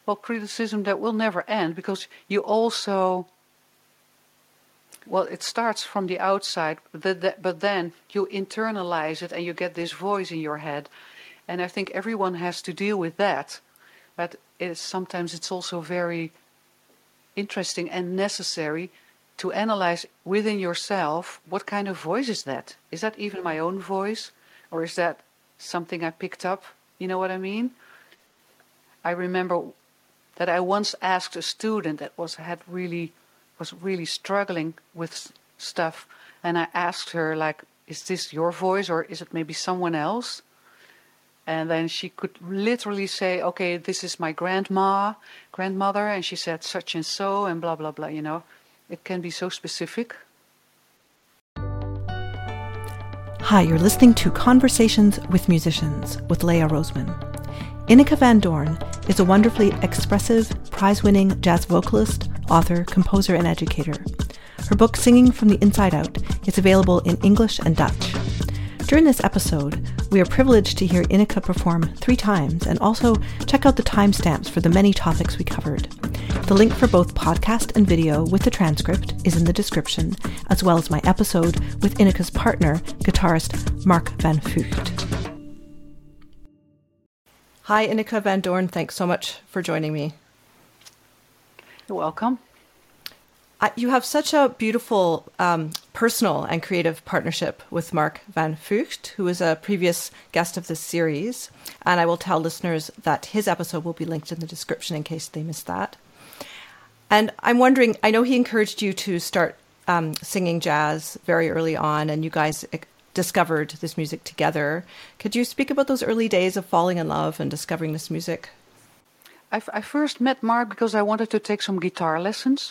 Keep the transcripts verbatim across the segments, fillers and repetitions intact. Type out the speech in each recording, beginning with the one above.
well, criticism that will never end, because you also, well, it starts from the outside, but then you internalize it and you get this voice in your head. And I think everyone has to deal with that. But it is, sometimes it's also very interesting and necessary to analyze within yourself, what kind of voice is that? Is that even my own voice? Or is that something I picked up? You know what I mean? I remember that I once asked a student that was had really was really struggling with stuff, and I asked her, like, is this your voice or is it maybe someone else? And then she could literally say, okay, this is my grandma, grandmother, and she said such and so and blah, blah, blah, you know. It can be so specific. Hi, you're listening to Conversations with Musicians with Leah Roseman. Ineke van Doorn is a wonderfully expressive, prize-winning jazz vocalist, author, composer, and educator. Her book, Singing from the Inside Out, is available in English and Dutch. During this episode, we are privileged to hear Ineke perform three times and also check out the timestamps for the many topics we covered. The link for both podcast and video with the transcript is in the description, as well as my episode with Ineke's partner, guitarist Mark van Vugt. Hi, Ineke van Doorn. Thanks so much for joining me. You're welcome. Uh, you have such a beautiful um, personal and creative partnership with Mark van Vugt, who is a previous guest of this series. And I will tell listeners that his episode will be linked in the description in case they missed that. And I'm wondering, I know he encouraged you to start um, singing jazz very early on, and you guys discovered this music together. Could you speak about those early days of falling in love and discovering this music? I, I first met Mark because I wanted to take some guitar lessons.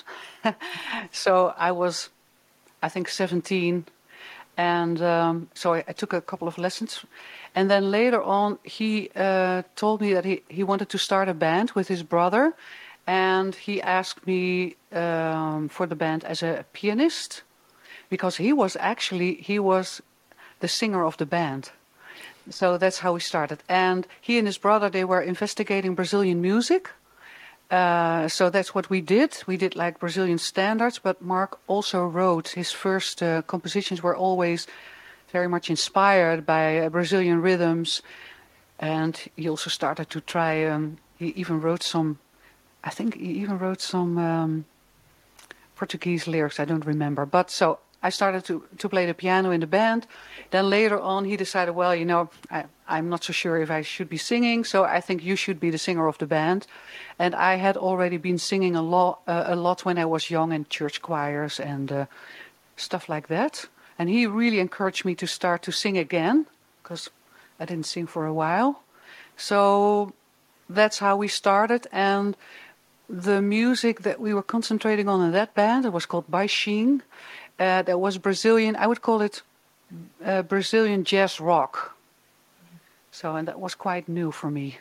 So I was, I think, seventeen. And um, so I, I took a couple of lessons. And then later on, he uh, told me that he, he wanted to start a band with his brother. And he asked me um, for the band as a pianist, because he was actually, he was the singer of the band. So that's how we started. And he and his brother, they were investigating Brazilian music. Uh, so that's what we did. We did like Brazilian standards, but Mark also wrote, his first uh, compositions were always very much inspired by uh, Brazilian rhythms. And he also started to try, um, he even wrote some, I think he even wrote some um, Portuguese lyrics, I don't remember. But so I started to, to play the piano in the band. Then later on, he decided, well, you know, I, I'm not so sure if I should be singing, so I think you should be the singer of the band. And I had already been singing a lot, uh, a lot when I was young in church choirs and uh, stuff like that. And he really encouraged me to start to sing again, because I didn't sing for a while. So that's how we started. And the music that we were concentrating on in that band, it was called Baixinho. Uh, that was Brazilian, I would call it uh, Brazilian jazz rock. So, and that was quite new for me.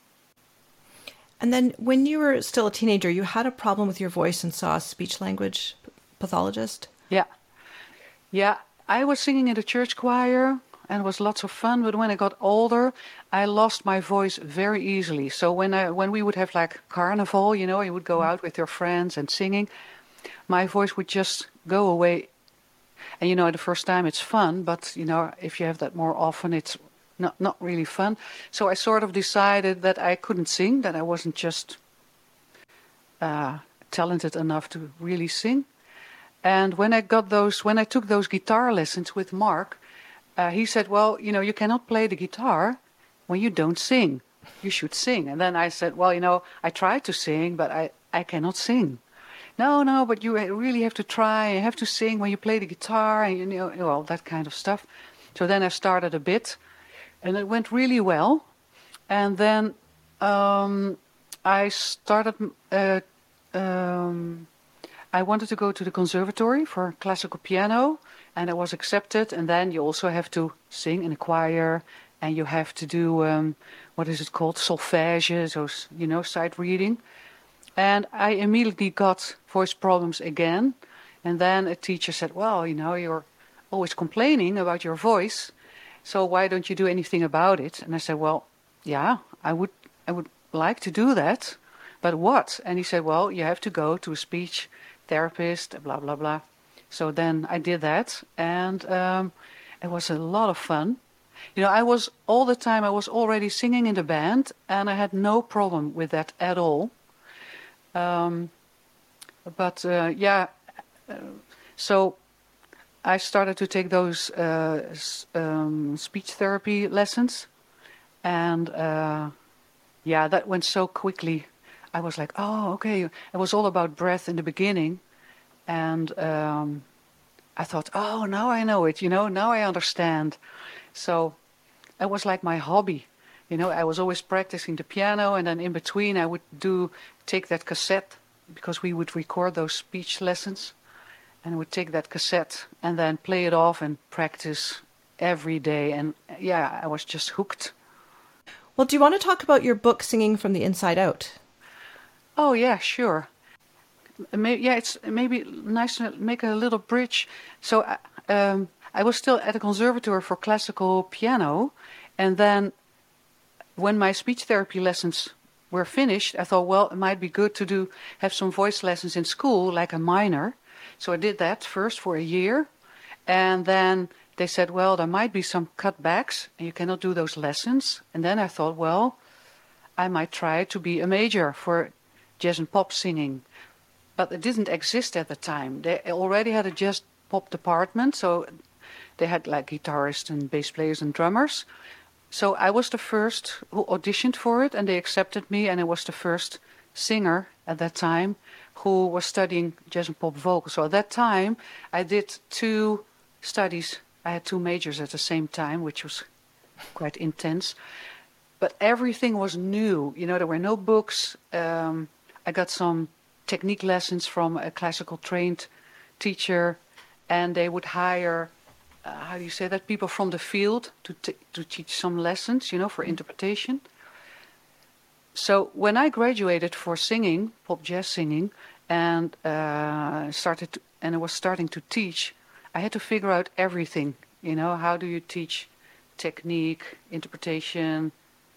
And then when you were still a teenager, you had a problem with your voice and saw a speech language pathologist? Yeah. Yeah, I was singing in the church choir and it was lots of fun. But when I got older, I lost my voice very easily. So when I when we would have like carnival, you know, you would go out with your friends and singing, my voice would just go away. And, you know, the first time it's fun, but, you know, if you have that more often, it's not, not really fun. So I sort of decided that I couldn't sing, that I wasn't just uh, talented enough to really sing. And when I got those, when I took those guitar lessons with Mark, uh, he said, well, you know, you cannot play the guitar when you don't sing. You should sing. And then I said, well, you know, I tried to sing, but I, I cannot sing. No, no, but you really have to try. You have to sing when you play the guitar, and you know, well, that kind of stuff. So then I started a bit, and it went really well. And then um, I started. Uh, um, I wanted to go to the conservatory for classical piano, and I was accepted. And then you also have to sing in a choir, and you have to do um, what is it called, solfège, so you know, sight reading. And I immediately got voice problems again. And then a teacher said, well, you know, you're always complaining about your voice, so why don't you do anything about it? And I said, well, yeah, I would I would like to do that, but what? And he said, well, you have to go to a speech therapist, blah, blah, blah. So then I did that, and um, it was a lot of fun. You know, I was all the time, I was already singing in the band, and I had no problem with that at all. Um, but uh, yeah, uh, so I started to take those uh, s- um, speech therapy lessons, and uh, yeah, that went so quickly. I was like, oh, okay. It was all about breath in the beginning, and um, I thought, oh, now I know it, you know, now I understand. So it was like my hobby. You know, I was always practicing the piano, and then in between I would do take that cassette, because we would record those speech lessons, and I would take that cassette and then play it off and practice every day. And yeah, I was just hooked. Well, do you want to talk about your book, Singing from the Inside Out? Oh, yeah, sure. Maybe, yeah, it's maybe nice to make a little bridge. So uh, um, I was still at a conservatory for classical piano, and then when my speech therapy lessons were finished, I thought, well, it might be good to do have some voice lessons in school, like a minor. So I did that first for a year, and then they said, well, there might be some cutbacks, and you cannot do those lessons. And then I thought, well, I might try to be a major for jazz and pop singing. But it didn't exist at the time. They already had a jazz pop department, so they had like guitarists and bass players and drummers. So I was the first who auditioned for it, and they accepted me, and I was the first singer at that time who was studying jazz and pop vocals. So at that time, I did two studies. I had two majors at the same time, which was quite intense. But everything was new. You know, there were no books. Um, I got some technique lessons from a classical trained teacher, and they would hire, uh, how do you say that, people from the field to t- to teach some lessons, you know, for interpretation. So when I graduated for singing, pop jazz singing, and uh, started to, and I was starting to teach, I had to figure out everything. You know, how do you teach technique, interpretation,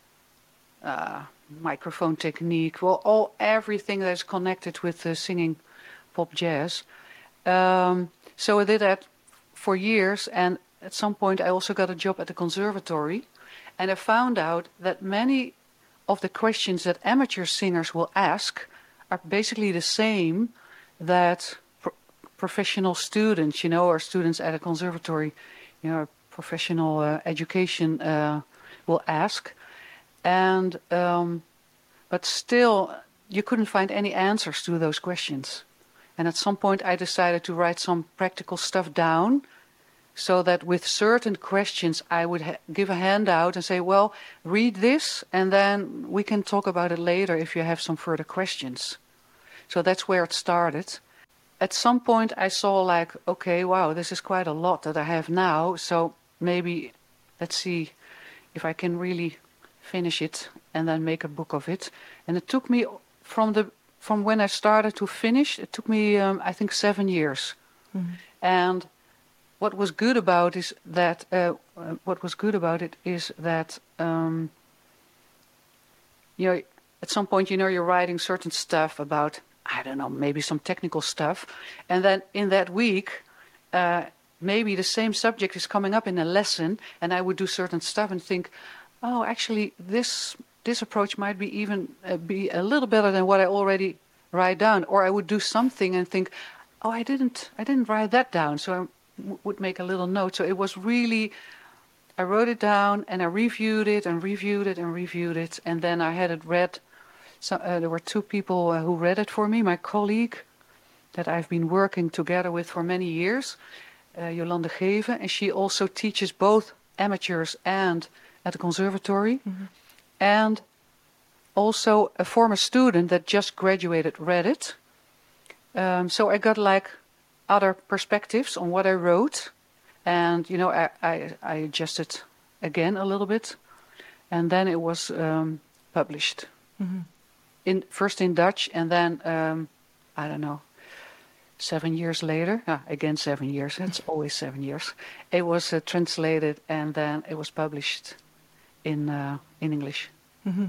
uh, microphone technique, well, all everything that's connected with uh, singing pop jazz. Um, so I did that for years, and at some point I also got a job at the conservatory, and I found out that many of the questions that amateur singers will ask are basically the same that pro- professional students, you know, or students at a conservatory, you know, professional uh, education uh, will ask. And um, but still, you couldn't find any answers to those questions. And at some point, I decided to write some practical stuff down, so that with certain questions, I would ha- give a handout and say, "Well, read this, and then we can talk about it later if you have some further questions." So that's where it started. At some point, I saw like, okay, wow, this is quite a lot that I have now. So maybe let's see if I can really finish it and then make a book of it. And it took me from the from when I started to finish, it took me um, I think seven years. Mm-hmm. And what was good about is that uh, uh, what was good about it is that um, you know, at some point, you know, you're writing certain stuff about, I don't know, maybe some technical stuff, and then in that week, uh, maybe the same subject is coming up in a lesson, and I would do certain stuff and think, oh, actually, this this approach might be even uh, be a little better than what I already write down. Or I would do something and think, oh, I didn't I didn't write that down, so I w- would make a little note. So it was really, I wrote it down and I reviewed it and reviewed it and reviewed it, and then I had it read. So uh, there were two people uh, who read it for me. My colleague that I've been working together with for many years, uh, Jolande Geven, and she also teaches both amateurs and at the conservatory, mm-hmm. and also a former student that just graduated read it. Um, so I got like other perspectives on what I wrote, and you know I, I, I adjusted again a little bit, and then it was um, published. Mm-hmm. In first in Dutch, and then um, I don't know, seven years later, ah, again seven years. It's always seven years. It was uh, translated, and then it was published in uh, in English. Mm-hmm.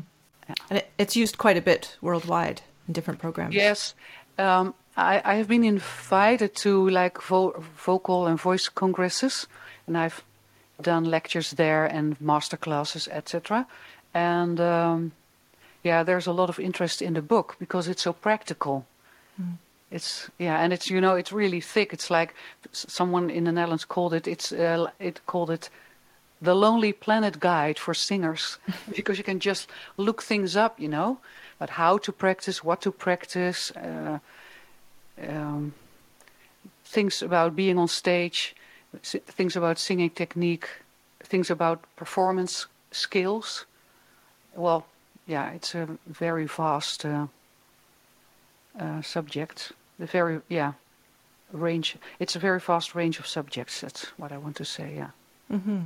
Yeah. And it, it's used quite a bit worldwide in different programs. Yes. Um, I, I have been invited to like vo- vocal and voice congresses, and I've done lectures there and master classes, et cetera. And um, yeah, there's a lot of interest in the book because it's so practical. Mm. It's yeah, and it's you know it's really thick. It's like someone in the Netherlands called it. It's uh, it called it the Lonely Planet Guide for singers because you can just look things up, you know, but how to practice, what to practice, uh, um, things about being on stage, things about singing technique, things about performance skills. Well, yeah, it's a very vast uh, uh, subject. The very yeah range. It's a very vast range of subjects. That's what I want to say. Yeah. Mm-hmm.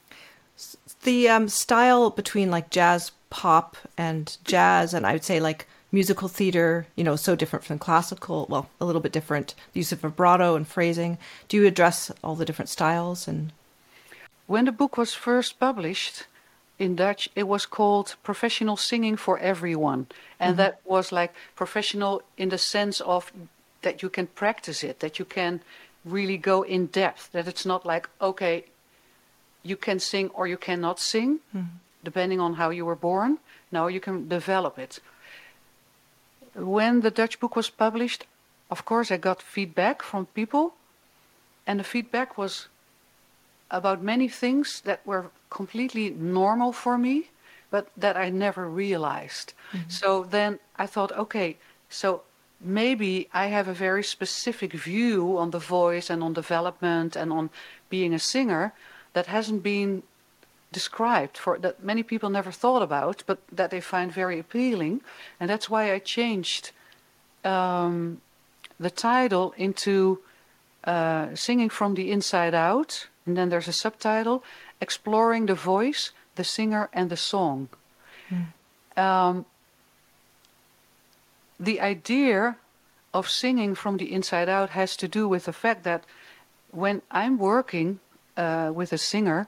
The um, style between like jazz pop and jazz, and I would say like musical theater, you know, so different from classical. Well, a little bit different. The use of vibrato and phrasing. Do you address all the different styles? And when the book was first published in Dutch, it was called Professional Singing for Everyone, and mm-hmm. that was like professional in the sense of that you can practice it, that you can really go in depth. That it's not like okay. You can sing or you cannot sing, mm-hmm. depending on how you were born. No, you can develop it. When the Dutch book was published, of course, I got feedback from people. And the feedback was about many things that were completely normal for me, but that I never realized. Mm-hmm. So then I thought, okay, so maybe I have a very specific view on the voice and on development and on being a singer that hasn't been described, for that many people never thought about, but that they find very appealing. And that's why I changed um, the title into uh, Singing from the Inside Out. And then there's a subtitle, Exploring the Voice, the Singer and the Song. Mm. Um, the idea of singing from the inside out has to do with the fact that when I'm working Uh, with a singer,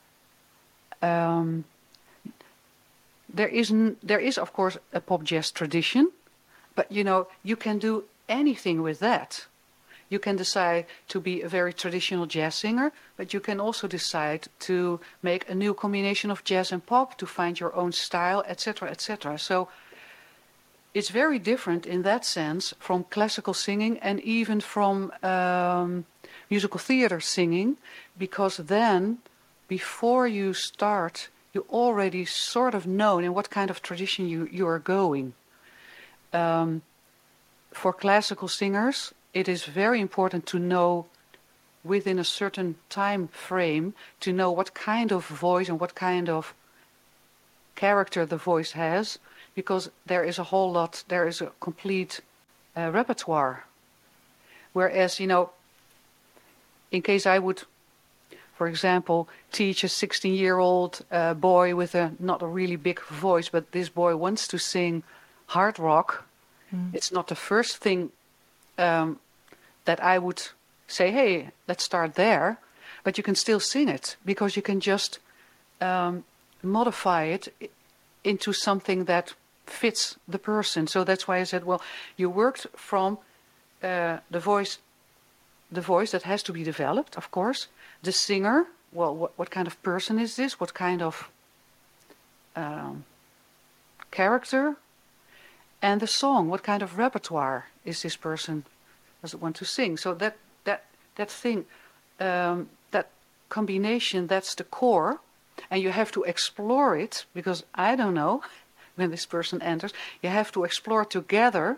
um, there is n- there is of course a pop jazz tradition, but you know you can do anything with that. You can decide to be a very traditional jazz singer, but you can also decide to make a new combination of jazz and pop to find your own style, et cetera, et cetera. So it's very different in that sense from classical singing and even from um, musical theater singing, because then, before you start, you already sort of know in what kind of tradition you, you are going. Um, for classical singers, it is very important to know within a certain time frame, to know what kind of voice and what kind of character the voice has, because there is a whole lot, there is a complete uh, repertoire. Whereas, you know, in case I would, for example, teach a sixteen-year-old uh, boy with a not a really big voice, but this boy wants to sing hard rock, mm. it's not the first thing um, that I would say, hey, let's start there. But you can still sing it, because you can just um, modify it into something that fits the person. So that's why I said, well, you worked from uh, the voice the voice that has to be developed, of course. The singer, well, what, what kind of person is this? What kind of um, character? And the song, what kind of repertoire is this person, does it want to sing? So that that that thing, um, that combination, that's the core. And you have to explore it, because I don't know, when this person enters, you have to explore together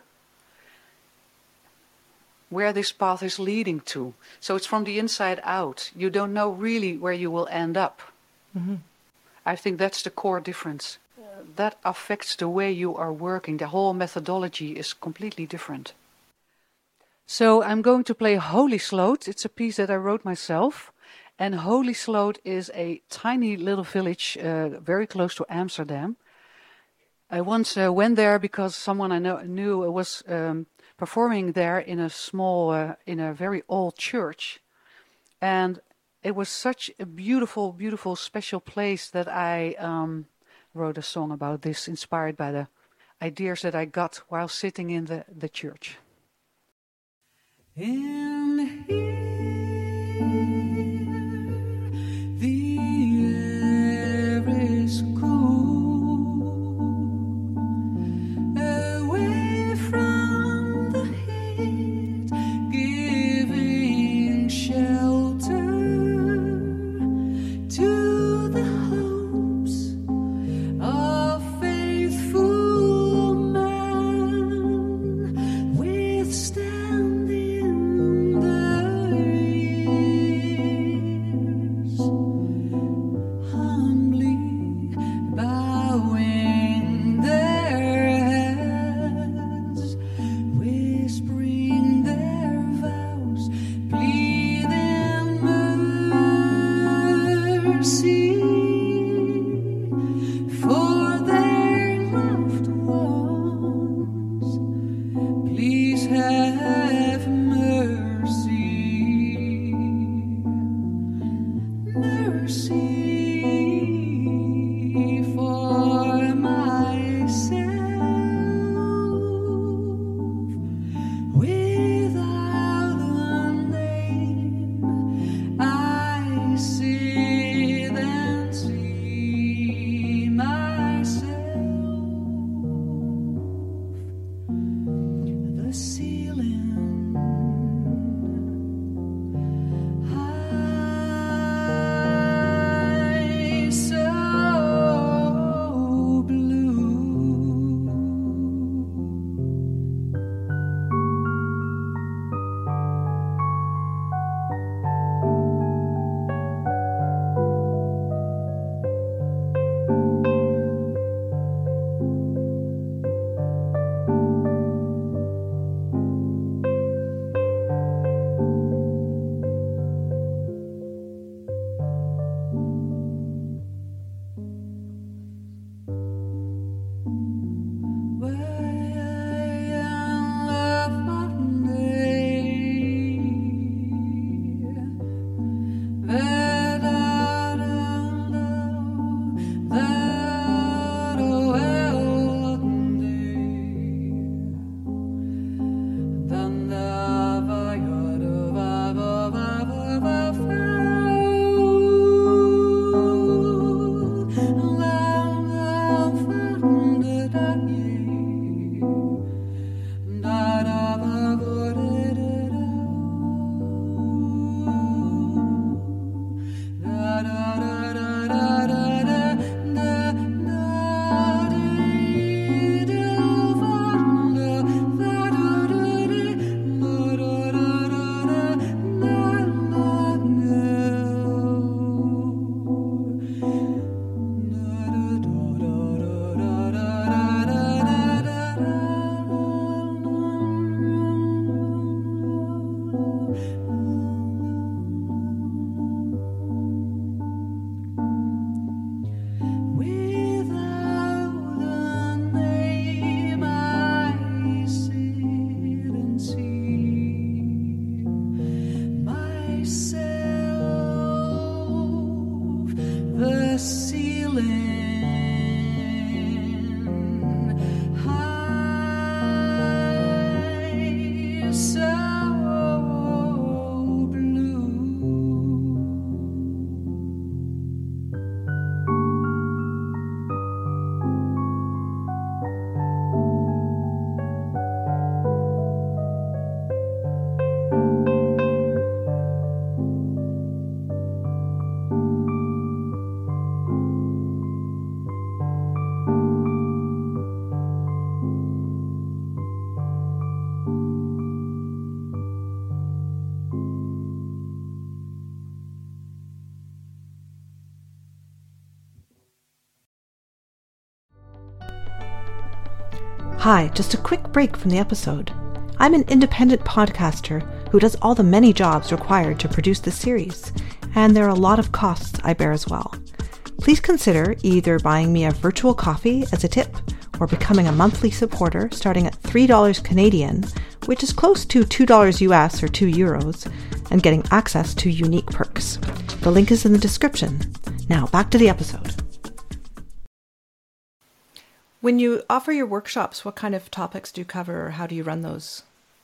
where this path is leading to. So it's from the inside out. You don't know really where you will end up. Mm-hmm. I think that's the core difference. Uh, that affects the way you are working. The whole methodology is completely different. So I'm going to play Holy Sloot. It's a piece that I wrote myself. And Holy Sloot is a tiny little village uh, very close to Amsterdam. I once uh, went there because someone I know, knew was um, performing there in a small, uh, in a very old church. And it was such a beautiful, beautiful, special place that I um, wrote a song about this, inspired by the ideas that I got while sitting in the, the church. In here, the air is cool, away from the heat, giving shelter to the hopes of faithful man, withstanding the years, humbly bowing their heads, whispering their vows, pleading mercy for their loved ones. Please have mercy, mercy for myself. Without a name, I sit and see myself. The ceiling high, so blue. Hi, just a quick break from the episode. I'm an independent podcaster who does all the many jobs required to produce this series, and there are a lot of costs I bear as well. Please consider either buying me a virtual coffee as a tip or becoming a monthly supporter starting at three dollars Canadian, which is close to two dollars U S or two euros, and getting access to unique perks. The link is in the description. Now back to the episode. When you offer your workshops, what kind of topics do you cover, or how do you run those?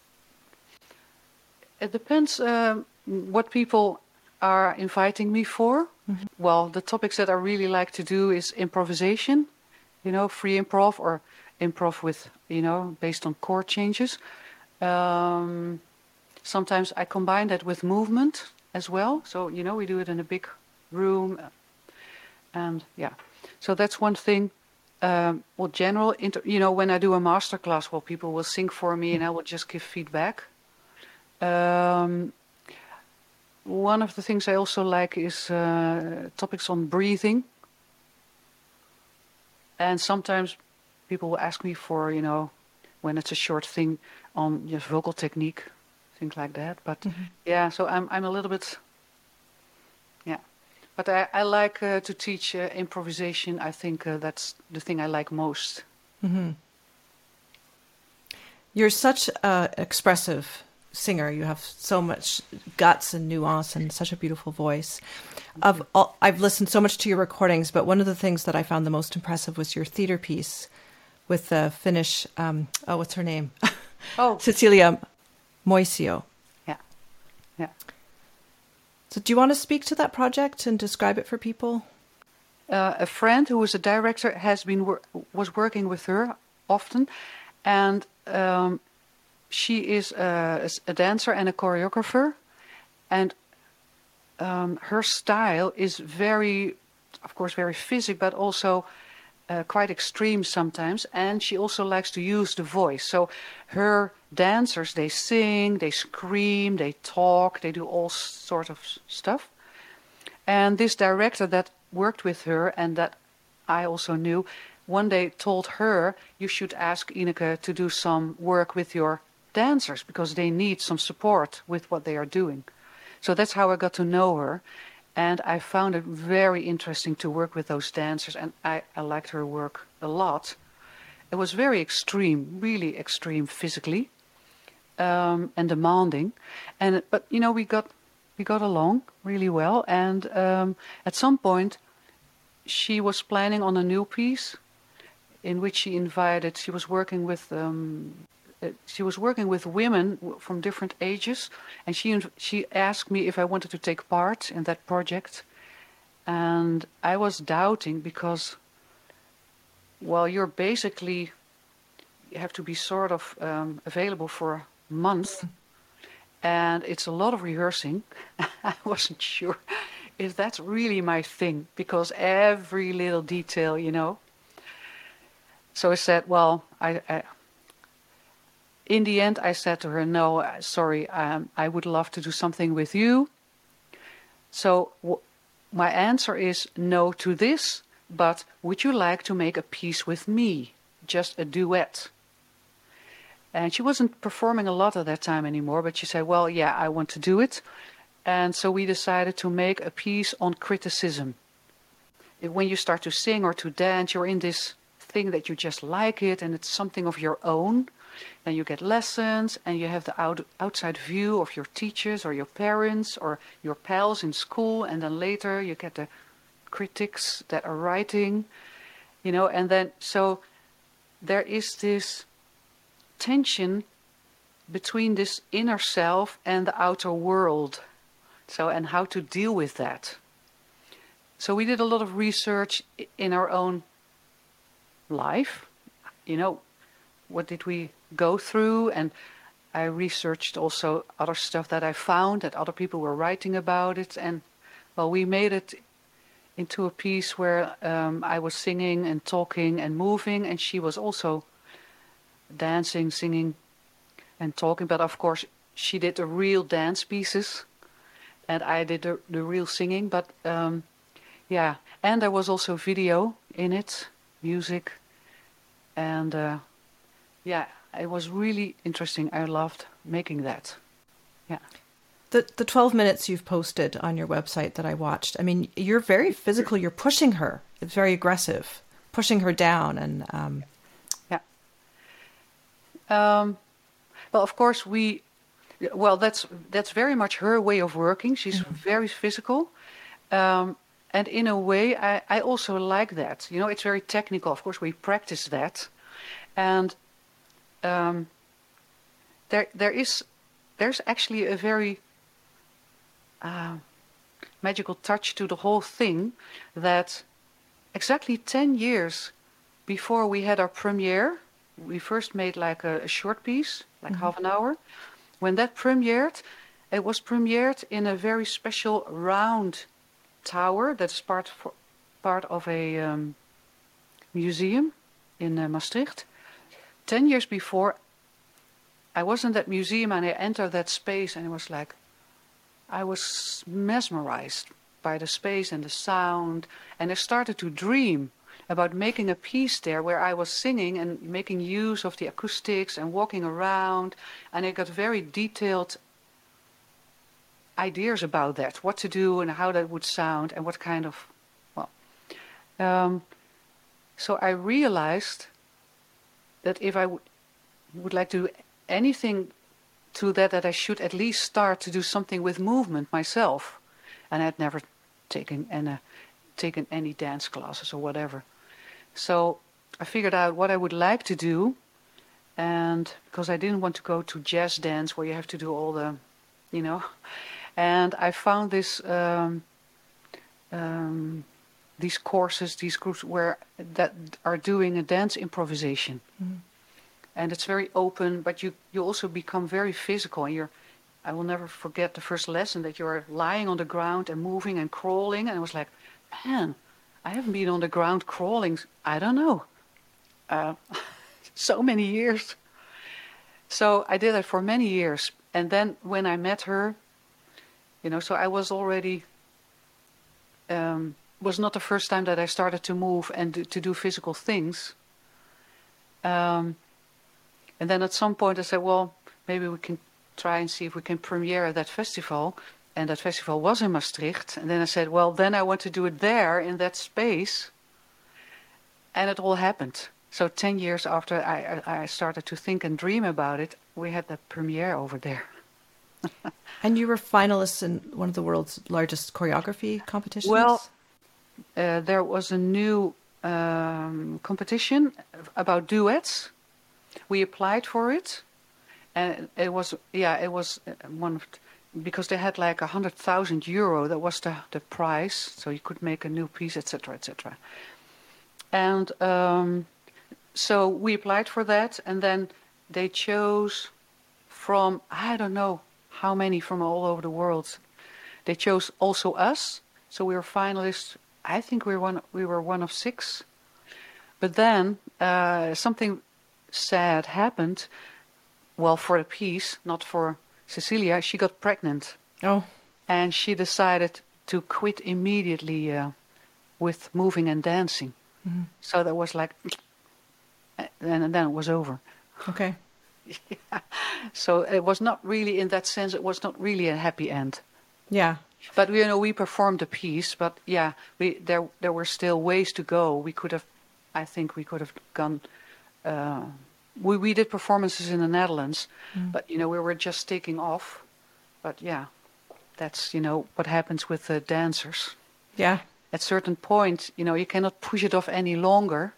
It depends um, what people are inviting me for. Mm-hmm. Well, the topics that I really like to do is improvisation, you know, free improv or improv with, you know, based on chord changes. Um, sometimes I combine that with movement as well. So, you know, we do it in a big room. And yeah, so that's one thing. Um, well, general, inter- you know, when I do a master class, well, people will sing for me and I will just give feedback. Um, one of the things I also like is uh, topics on breathing. And sometimes people will ask me for, you know, when it's a short thing on just vocal technique, things like that. But mm-hmm. yeah, so I'm I'm a little bit, yeah. But I, I like uh, to teach uh, improvisation. I think uh, that's the thing I like most. Mm-hmm. You're such an expressive singer. You have so much guts and nuance and such a beautiful voice. Of all, I've listened so much to your recordings, but one of the things that I found the most impressive was your theater piece with the Finnish, um, oh, what's her name? Oh. Cecilia Moisio. Yeah, yeah. So do you want to speak to that project and describe it for people? Uh, a friend who was a director has been wor- was working with her often, and um, she is a, a dancer and a choreographer, and um, her style is very, of course, very physical, but also uh, quite extreme sometimes. And she also likes to use the voice. So her dancers, they sing, they scream, they talk, they do all sorts of stuff. And this director that worked with her and that I also knew, one day told her, you should ask Ineke to do some work with your dancers because they need some support with what they are doing. So that's how I got to know her. And I found it very interesting to work with those dancers. And I, I liked her work a lot. It was very extreme, really extreme physically, um, and demanding. And but, you know, we got we got along really well. And um, at some point, she was planning on a new piece in which she invited, she was working with... Um, Uh, she was working with women from different ages, and she she asked me if I wanted to take part in that project, and I was doubting because, well, you're basically, you have to be sort of um, available for a month, and it's a lot of rehearsing. I wasn't sure if that's really my thing, because every little detail, you know. So I said, well, I... I In the end, I said to her, no, sorry, um, I would love to do something with you. So w- my answer is no to this, but would you like to make a piece with me? Just a duet. And she wasn't performing a lot at that time anymore, but she said, well, yeah, I want to do it. And so we decided to make a piece on criticism. When you start to sing or to dance, you're in this thing that you just like it, and it's something of your own. Then you get lessons and you have the out, outside view of your teachers or your parents or your pals in school. And then later you get the critics that are writing, you know, and then so there is this tension between this inner self and the outer world. So, and how to deal with that. So we did a lot of research in our own life, you know, what did we go through, and I researched also other stuff that I found that other people were writing about it, and well, we made it into a piece where um, I was singing and talking and moving, and she was also dancing, singing and talking, but of course she did the real dance pieces and I did the, the real singing, but um, yeah, and there was also video in it, music, and uh, yeah, it was really interesting. I loved making that. Yeah. The the twelve minutes you've posted on your website that I watched, I mean, you're very physical. You're pushing her. It's very aggressive, pushing her down. And um... yeah. Um, well, of course, we, well, that's that's very much her way of working. She's mm-hmm. very physical. Um, And in a way, I, I also like that. You know, it's very technical. Of course, we practice that. And um, there, there is, there's actually a very uh, magical touch to the whole thing, that exactly ten years before we had our premiere, we first made like a, a short piece, like mm-hmm. half an hour. When that premiered, it was premiered in a very special round tower that's part for, part of a um, museum in uh, Maastricht. Ten years before, I was in that museum and I entered that space, and it was like, I was mesmerized by the space and the sound, and I started to dream about making a piece there where I was singing and making use of the acoustics and walking around, and I got very detailed ideas about that, what to do and how that would sound and what kind of, well. Um, so I realized that if I w- would like to do anything to that, that I should at least start to do something with movement myself. And I had never taken any, taken any dance classes or whatever. So I figured out what I would like to do, and because I didn't want to go to jazz dance where you have to do all the, you know, and I found this um, um, these courses, these groups where that are doing a dance improvisation, mm-hmm. and it's very open, but you you also become very physical, and you're. I will never forget the first lesson that you're lying on the ground and moving and crawling, and I was like, man. I haven't been on the ground crawling, I don't know, uh, so many years. So I did that for many years. And then when I met her, you know, so I was already, um, was not the first time that I started to move and to, to do physical things. Um, and then at some point I said, well, maybe we can try and see if we can premiere at that festival. And that festival was in Maastricht. And then I said, well, then I want to do it there in that space. And it all happened. So ten years after I, I started to think and dream about it, we had that premiere over there. And you were finalists in one of the world's largest choreography competitions? Well, uh, there was a new um, competition about duets. We applied for it. And it was, yeah, it was one of... because they had like a hundred thousand euro, that was the, the prize, so you could make a new piece, et cetera, et cetera. And um, so we applied for that, and then they chose from, I don't know how many from all over the world. They chose also us, so we were finalists. I think we were one, we were one of six. But then uh, something sad happened, well, for the piece, not for Cecilia. She got pregnant. Oh. And she decided to quit immediately uh, with moving and dancing. Mm-hmm. So that was like, and, and then it was over. Okay. Yeah. So it was not really, in that sense, it was not really a happy end. Yeah. But you know, we performed the piece, but yeah, we there there were still ways to go. We could have, I think we could have gone. Uh, We we did performances in the Netherlands, mm. but you know we were just taking off. But yeah, that's you know what happens with the dancers. Yeah. At certain point, you know you cannot push it off any longer.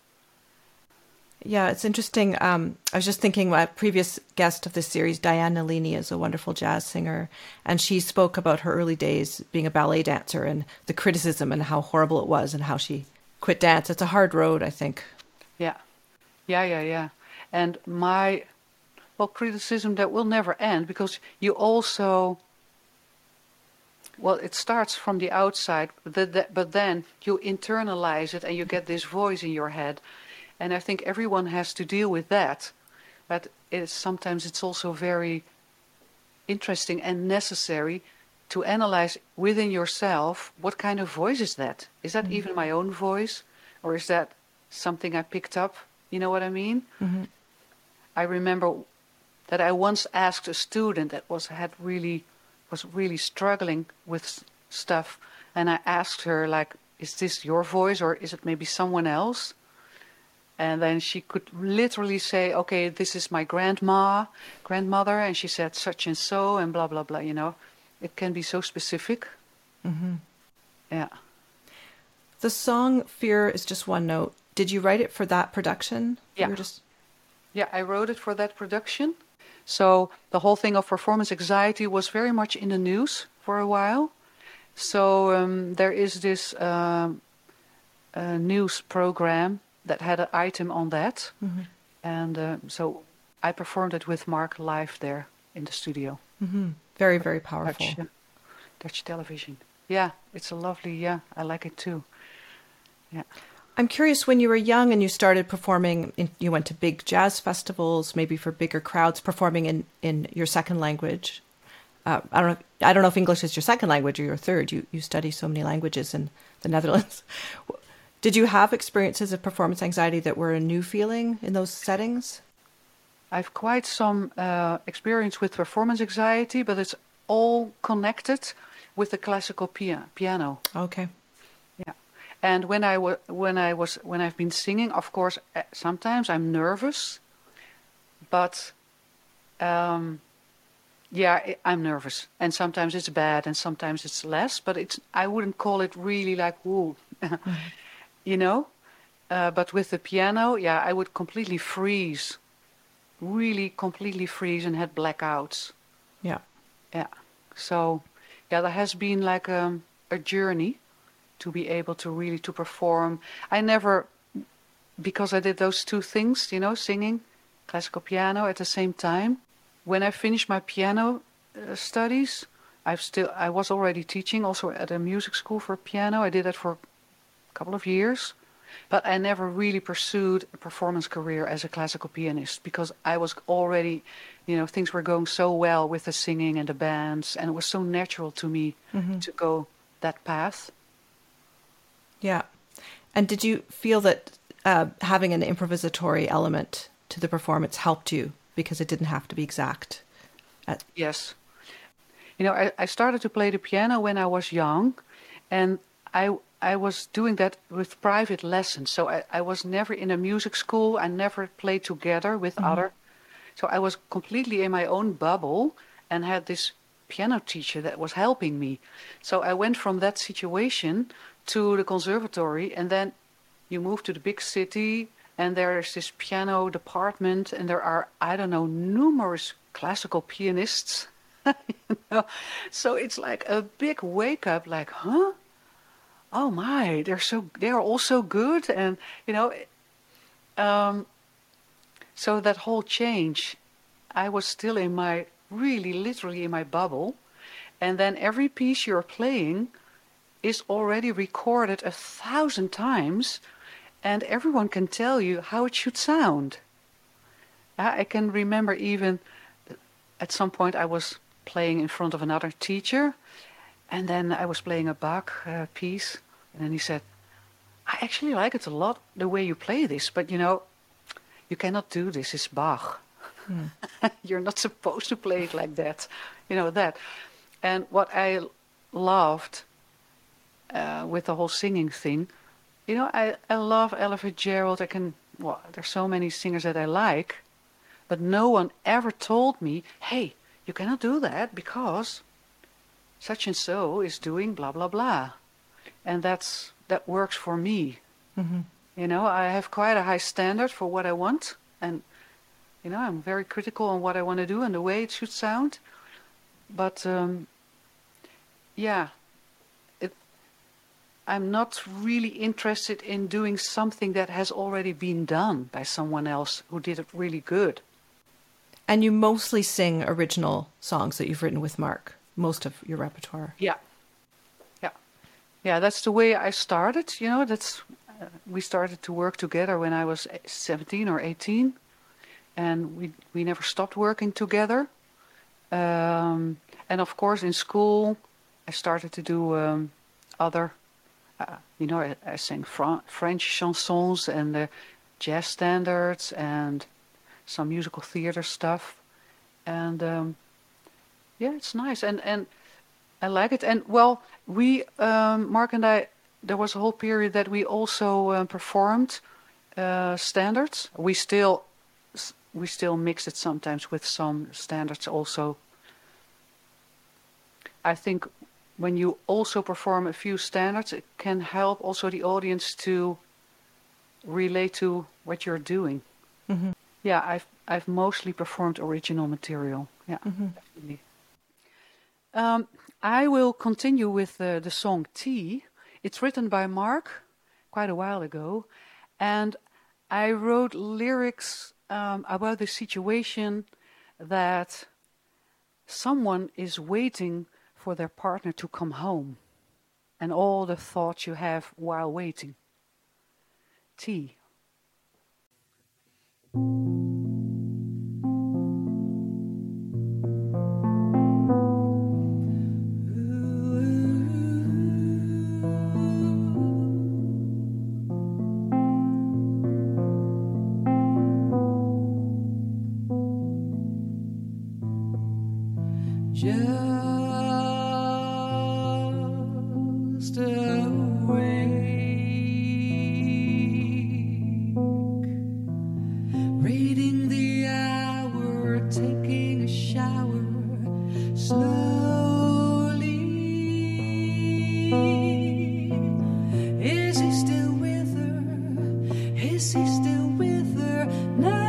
Yeah, it's interesting. Um, I was just thinking, a previous guest of this series, Diane Nalini, is a wonderful jazz singer, and she spoke about her early days being a ballet dancer and the criticism and how horrible it was and how she quit dance. It's a hard road, I think. Yeah, yeah, yeah, yeah. And my, well, criticism that will never end, because you also, well, it starts from the outside, but, the, but then you internalize it and you get this voice in your head. And I think everyone has to deal with that. But it is, sometimes it's also very interesting and necessary to analyze within yourself, what kind of voice is that? Is that mm-hmm. even my own voice? Or is that something I picked up? You know what I mean? Mm-hmm. I remember that I once asked a student that was had really was really struggling with stuff, and I asked her, like, is this your voice or is it maybe someone else? And then she could literally say, okay, this is my grandma, grandmother, and she said such and so and blah blah blah. You know, it can be so specific. Mm-hmm. Yeah. The song Fear is Just One Note, did you write it for that production? Yeah. You were just... Yeah, I wrote it for that production. So the whole thing of performance anxiety was very much in the news for a while. So um, there is this um, uh, news program that had an item on that. Mm-hmm. And uh, so I performed it with Mark live there in the studio. Mm-hmm. Very, very powerful. Dutch, uh, Dutch television. Yeah, it's a lovely, yeah, I like it too. Yeah. I'm curious, when you were young and you started performing, in, you went to big jazz festivals, maybe for bigger crowds, performing in, in your second language. Uh, I don't know. I don't know if English is your second language or your third. You you study so many languages in the Netherlands. Did you have experiences of performance anxiety that were a new feeling in those settings? I've quite some uh, experience with performance anxiety, but it's all connected with the classical pia- piano. Okay. Yeah. And when I was when I was when I've been singing, of course, uh, sometimes I'm nervous, but um, yeah, I, I'm nervous, and sometimes it's bad, and sometimes it's less. But it's I wouldn't call it really like woo, mm-hmm. you know. Uh, but with the piano, yeah, I would completely freeze, really completely freeze, and had blackouts. Yeah, yeah. So, yeah, there has been like um, a journey to be able to really to perform. I never, because I did those two things, you know, singing, classical piano at the same time. When I finished my piano uh, studies, I've still I was already teaching also at a music school for piano. I did that for a couple of years, but I never really pursued a performance career as a classical pianist because I was already, you know, things were going so well with the singing and the bands, and it was so natural to me mm-hmm. to go that path. Yeah. And did you feel that uh, having an improvisatory element to the performance helped you because it didn't have to be exact? At- yes. You know, I, I started to play the piano when I was young, and I I was doing that with private lessons. So I, I was never in a music school. I never played together with mm-hmm. other. So I was completely in my own bubble and had this piano teacher that was helping me. So I went from that situation to the conservatory, and then you move to the big city, and there's this piano department, and there are, I don't know, numerous classical pianists. you know? So it's like a big wake up, like, huh? Oh my, they're so they're all so good, and you know, um, so that whole change, I was still in my really literally in my bubble, and then every piece you're playing is already recorded a thousand times, and everyone can tell you how it should sound. I can remember even at some point I was playing in front of another teacher, and then I was playing a Bach uh, piece, and then he said, I actually like it a lot, the way you play this, but you know, you cannot do this, it's Bach. Hmm. You're not supposed to play it like that, you know, that. And what I loved uh, with the whole singing thing, you know, I, I love Ella Fitzgerald, I can, well, there's so many singers that I like, but no one ever told me, hey, you cannot do that because such and so is doing blah, blah, blah. And that's that works for me. Mm-hmm. You know, I have quite a high standard for what I want. And, you know, I'm very critical on what I want to do and the way it should sound. But, um, yeah, it, I'm not really interested in doing something that has already been done by someone else who did it really good. And you mostly sing original songs that you've written with Mark, most of your repertoire. Yeah. Yeah. Yeah, that's the way I started. You know, that's uh, we started to work together when I was seventeen or eighteen. And we, we never stopped working together. Um, and of course, in school, I started to do um, other, uh, you know, I, I sang Fran- French chansons and uh, jazz standards and some musical theater stuff, and um, yeah, it's nice, and and I like it. And well, we um, Mark and I, there was a whole period that we also um, performed uh, standards. We still we still mix it sometimes with some standards also. I think when you also perform a few standards, it can help also the audience to relate to what you're doing. Mm-hmm. Yeah, I've I've mostly performed original material. Yeah, Mm-hmm. definitely. Um, I will continue with uh, the song Tea. It's written by Mark quite a while ago, and I wrote lyrics um, about the situation that someone is waiting for their partner to come home, and all the thoughts you have while waiting. Tea. Just awake, reading the hour, taking a shower slowly. Is he still with her? Is he still with her now?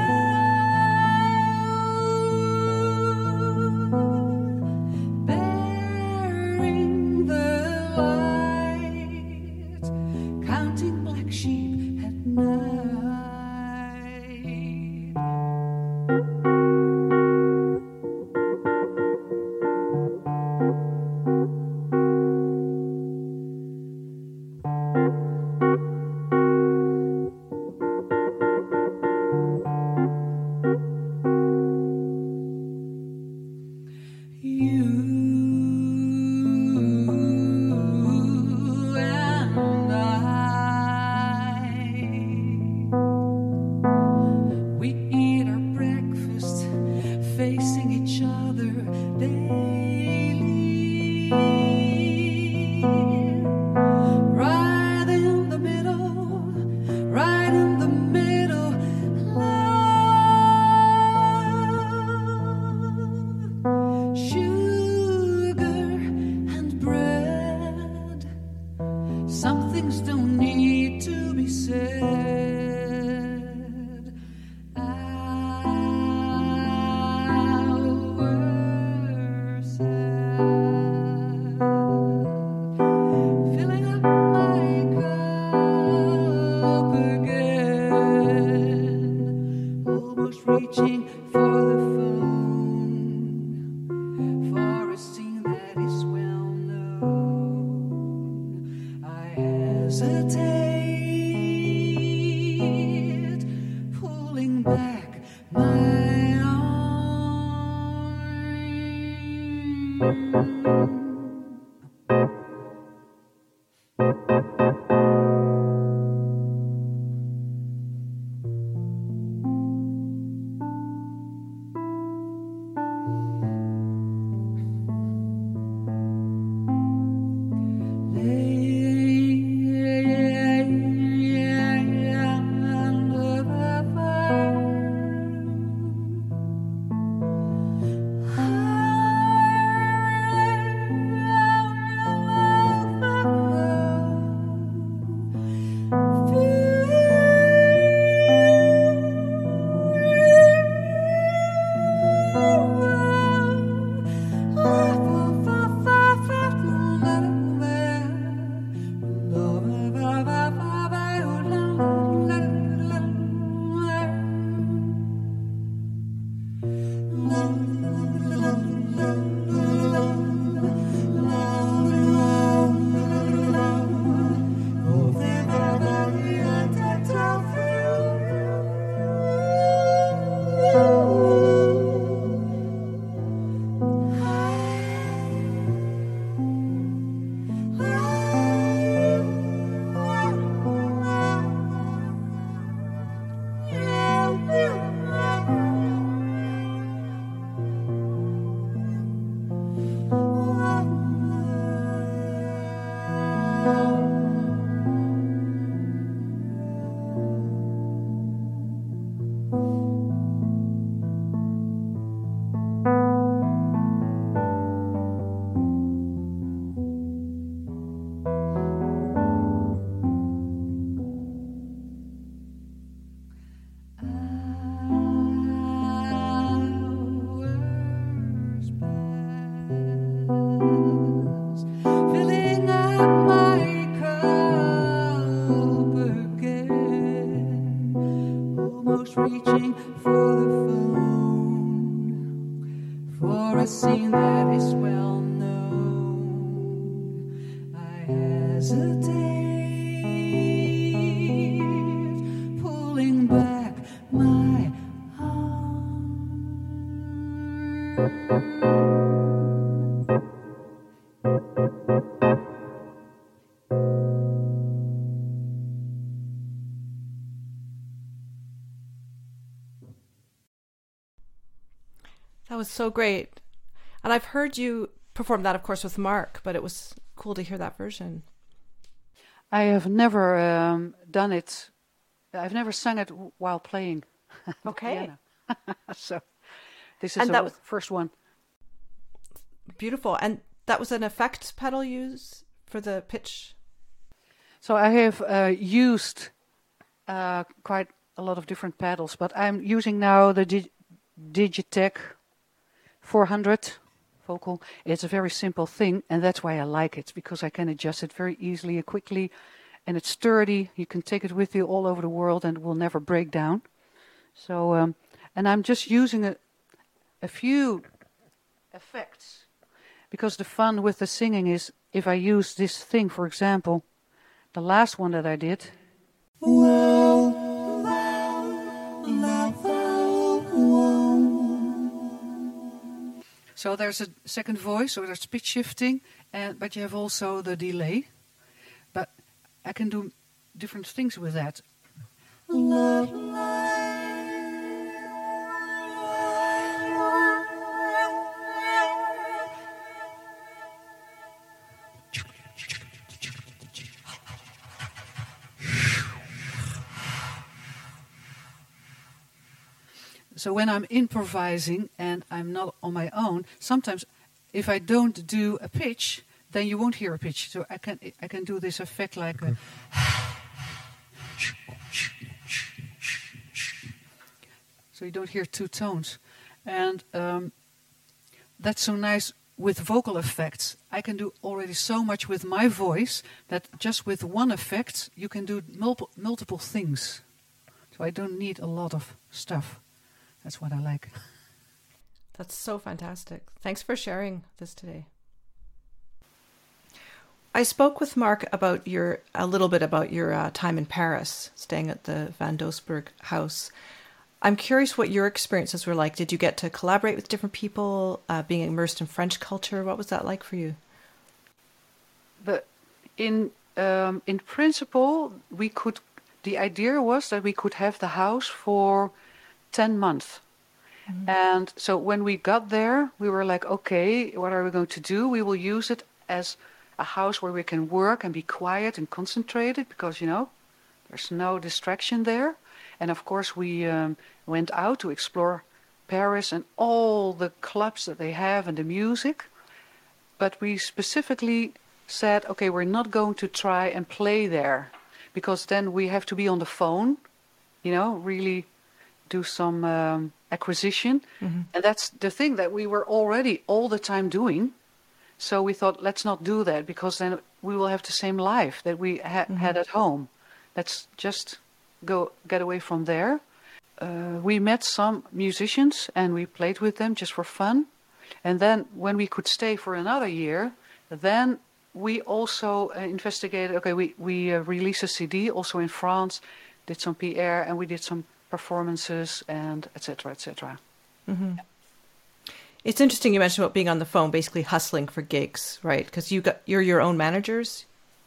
for a scene that is well known. I hesitate, pulling back my That was so great. And I've heard you perform that, of course, with Mark, but it was cool to hear that version. I have never um, done it. I've never sung it w- while playing. the Okay. piano. So this is And the that was first one. beautiful. And that was an effect pedal use for the pitch. So I have uh, used uh, quite a lot of different pedals, but I'm using now the Dig- Digitech four hundred vocal. It's a very simple thing, and that's why I like it, because I can adjust it very easily and quickly, and it's sturdy. You can take it with you all over the world, and it will never break down. So, um, and I'm just using a, a few effects, because the fun with the singing is if I use this thing, for example, the last one that I did. So there's a second voice, or there's pitch shifting, and but you have also the delay. But I can do different things with that. So when I'm improvising and I'm not on my own, sometimes if I don't do a pitch, then you won't hear a pitch. So I can I can do this effect like a so you don't hear two tones. And um, that's so nice with vocal effects. I can do already so much with my voice that just with one effect you can do multiple multiple things. So I don't need a lot of stuff. That's what I like. That's so fantastic. Thanks for sharing this today. I spoke with Mark about your a little bit about your uh, time in Paris, staying at the Van Doesburg house. I'm curious what your experiences were like. Did you get to collaborate with different people, uh, being immersed in French culture? What was that like for you? The in um, in principle, we could. The idea was that we could have the house for ten months. Mm-hmm. And so when we got there, we were like, okay, what are we going to do? We will use it as a house where we can work and be quiet and concentrated, because, you know, there's no distraction there. And of course, we um, went out to explore Paris and all the clubs that they have and the music. But we specifically said, okay, we're not going to try and play there, because then we have to be on the phone, you know, really do some um, acquisition. Mm-hmm. And that's the thing that we were already all the time doing. So we thought, let's not do that, because then we will have the same life that we ha- mm-hmm. had at home. Let's just go get away from there. Uh, we met some musicians and we played with them just for fun. And then when we could stay for another year, then we also uh, investigated, okay, we, we uh, released a C D also in France, did some P R, and we did some performances and et cetera, et cetera. Mm-hmm. It's interesting you mentioned about being on the phone, basically hustling for gigs, right? Because you got you're your own managers.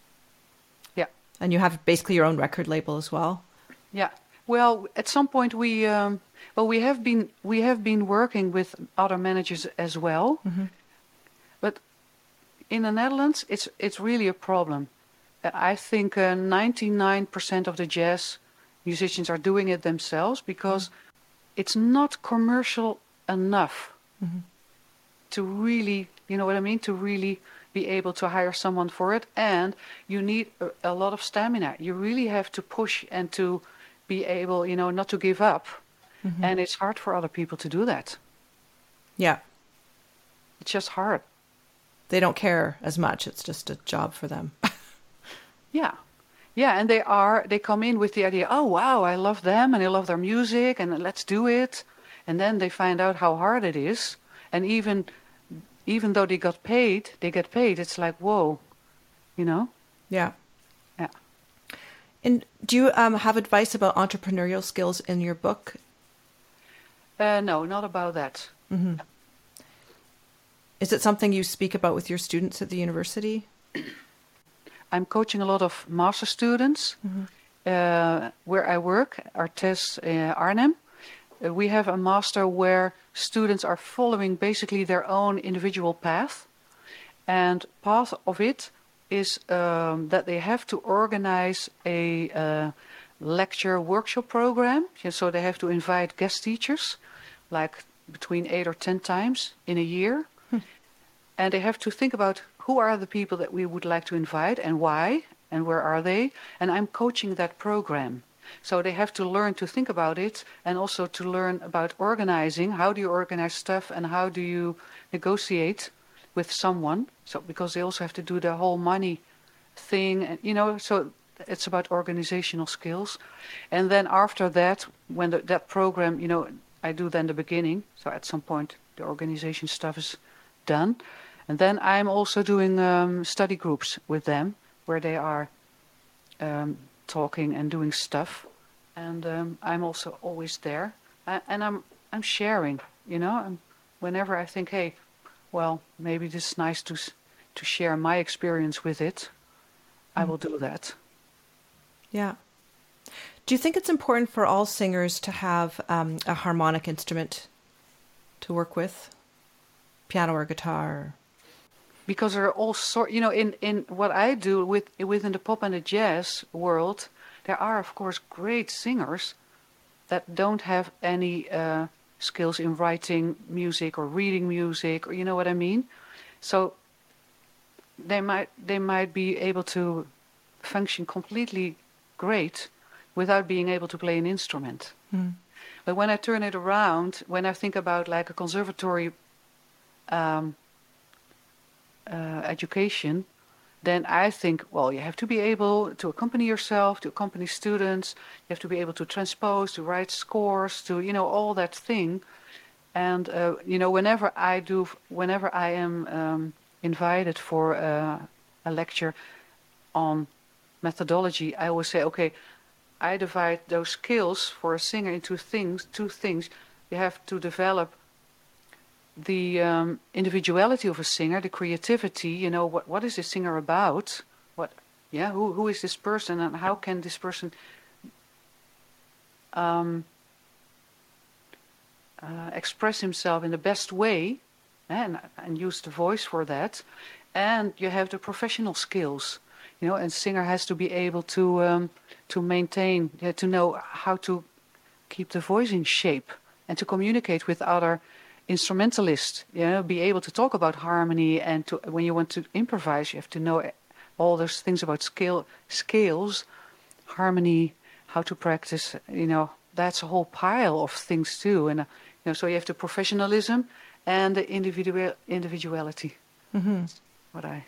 Yeah. And you have basically your own record label as well. Yeah. Well, at some point we um, well we have been we have been working with other managers as well, mm-hmm. but in the Netherlands it's it's really a problem. I think uh, ninety-nine percent of the jazz musicians are doing it themselves, because mm-hmm. it's not commercial enough mm-hmm. to really, you know what I mean, to really be able to hire someone for it. And you need a, a lot of stamina. You really have to push and to be able, you know, not to give up. Mm-hmm. And it's hard for other people to do that. Yeah. It's just hard. They don't care as much. It's just a job for them. Yeah. Yeah, and they are, they come in with the idea, oh, wow, I love them and I love their music and let's do it. And then they find out how hard it is. And even even though they got paid, they get paid. It's like, whoa, you know? Yeah. Yeah. And do you um, have advice about entrepreneurial skills in your book? Uh, no, not about that. Mm-hmm. Is it something you speak about with your students at the university? I'm coaching a lot of master students mm-hmm. uh, where I work, Artes uh, Arnhem. Uh, we have a master where students are following basically their own individual path. And part of it is um, that they have to organize a uh, lecture workshop program. So they have to invite guest teachers, like between eight or ten times in a year. Hmm. And they have to think about who are the people that we would like to invite and why and where are they. And I'm coaching that program. So they have to learn to think about it and also to learn about organizing. How do you organize stuff and how do you negotiate with someone? So because they also have to do the whole money thing, and you know, so it's about organizational skills. And then after that, when the, that program, you know, I do then the beginning. So at some point the organization stuff is done. And then I'm also doing um, study groups with them where they are um, talking and doing stuff. And um, I'm also always there. Uh, and I'm I'm sharing, you know, I'm, whenever I think, hey, well, maybe this is nice to to share my experience with it, I will do that. Yeah. Do you think it's important for all singers to have um, a harmonic instrument to work with? Piano or guitar? Because there are all sorts, you know, in, in what I do with within the pop and the jazz world, there are, of course, great singers that don't have any uh, skills in writing music or reading music, or you know what I mean? So they might they might be able to function completely great without being able to play an instrument. Mm. But when I turn it around, when I think about like a conservatory um, uh, education, then I think, well, you have to be able to accompany yourself, to accompany students. You have to be able to transpose, to write scores, to, you know, all that thing. And, uh, you know, whenever I do, whenever I am um, invited for uh, a lecture on methodology, I always say, okay, I divide those skills for a singer into things, two things. You have to develop the um, individuality of a singer, the creativity, you know, what what is this singer about? What, yeah, who who is this person and how can this person um, uh, express himself in the best way and, and use the voice for that. And you have the professional skills, you know, and singer has to be able to um, to maintain, yeah, to know how to keep the voice in shape and to communicate with other instrumentalist, you know, be able to talk about harmony, and to, when you want to improvise, you have to know all those things about scale, scales, harmony, how to practice. You know, that's a whole pile of things too. And uh, you know, so you have the professionalism and the individual individuality. Mm-hmm. That's what I,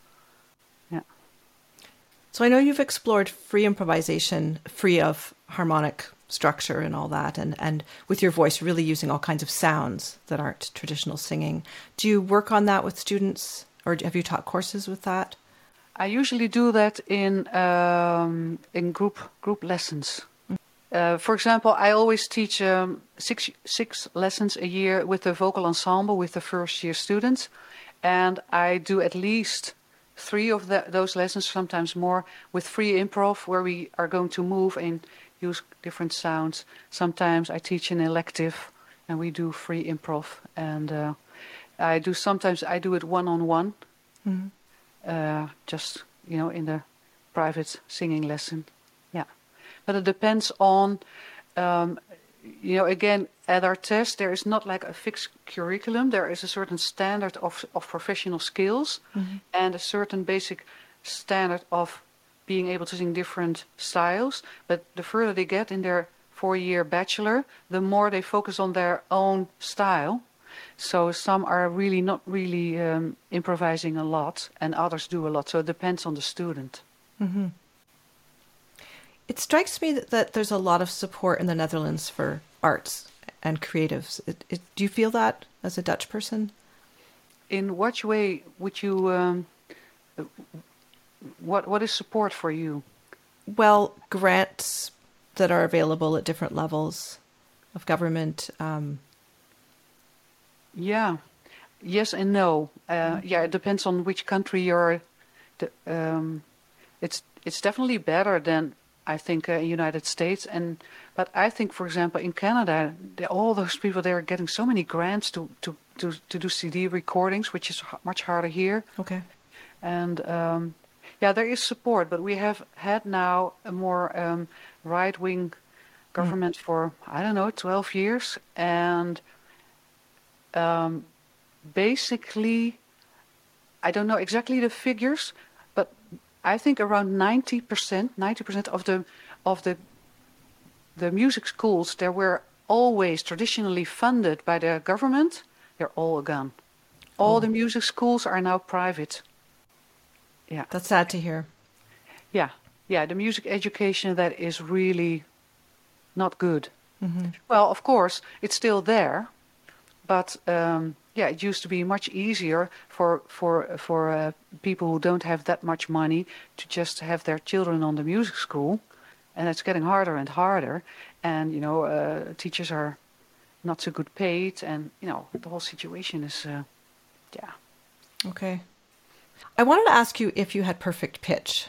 yeah. So I know you've explored free improvisation, free of harmonic structure and all that, and, and with your voice really using all kinds of sounds that aren't traditional singing. Do you work on that with students, or have you taught courses with that? I usually do that in um, in group group lessons. Mm-hmm. Uh, for example, I always teach um, six six lessons a year with the vocal ensemble with the first year students, and I do at least three of the, those lessons, sometimes more, with free improv, where we are going to move and use different sounds. Sometimes I teach an elective and we do free improv, and uh, I do sometimes I do it one-on-one, mm-hmm. uh, just, you know, in the private singing lesson. Yeah, but it depends on um, you know, again, at our test there is not like a fixed curriculum. There is a certain standard of of professional skills, mm-hmm. and a certain basic standard of being able to sing different styles. But the further they get in their four-year bachelor, the more they focus on their own style. So some are really not really um, improvising a lot, and others do a lot. So it depends on the student. Mm-hmm. It strikes me that, that there's a lot of support in the Netherlands for arts and creatives. It, it, do you feel that as a Dutch person? In what way would you? Um, what what is support for you? Well, grants that are available at different levels of government. Um, Yeah, yes and no. Uh, yeah, it depends on which country you're. The, um, it's it's definitely better than I think uh, United States, and but I think, for example, in Canada, the, all those people they are getting so many grants to to to, to do C D recordings, which is h- much harder here. okay. And um, yeah, there is support, but we have had now a more um, right-wing government for I don't know twelve years, and um, basically, I don't know exactly the figures, but I think around ninety percent, ninety percent of the of the the music schools that were always traditionally funded by the government, they're all gone. All Oh. the music schools are now private. Yeah. That's sad to hear. Yeah. Yeah, the music education that is really not good. Well, of course, it's still there, but um, yeah, it used to be much easier for for for uh, people who don't have that much money to just have their children on the music school, and it's getting harder and harder. And you know, uh, teachers are not so good paid, and you know, the whole situation is, uh, yeah. Okay. I wanted to ask you if you had perfect pitch.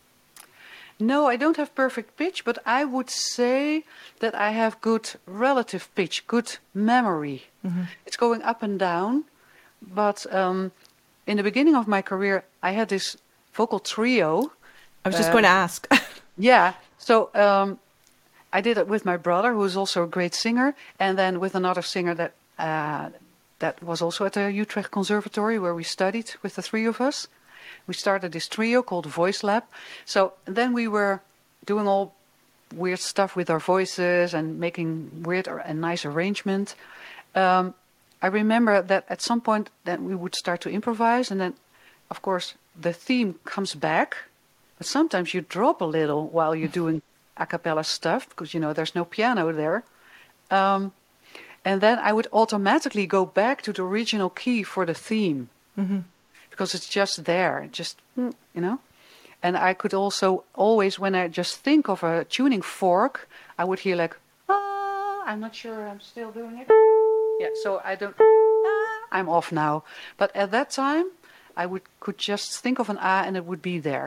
No, I don't have perfect pitch, but I would say that I have good relative pitch, good memory. It's going up and down, but um, in the beginning of my career, I had this vocal trio. I was just Uh, going to ask. Yeah, so um, I did it with my brother, who is also a great singer, and then with another singer that uh, that was also at the Utrecht Conservatory, where we studied with the three of us. We started this trio called Voice Lab. So then we were doing all weird stuff with our voices and making weird or- and nice arrangement. Um, I remember that at some point then we would start to improvise, and then, of course, the theme comes back. But sometimes you drop a little while you're doing a cappella stuff because, you know, there's no piano there. Um, and then I would automatically go back to the original key for the theme. Because it's just there, just, mm, you know. And I could also always, when I just think of a tuning fork, I would hear like, ah, I'm not sure I'm still doing it. Yeah, so I don't, ah, I'm off now. But at that time, I would could just think of an ah and it would be there.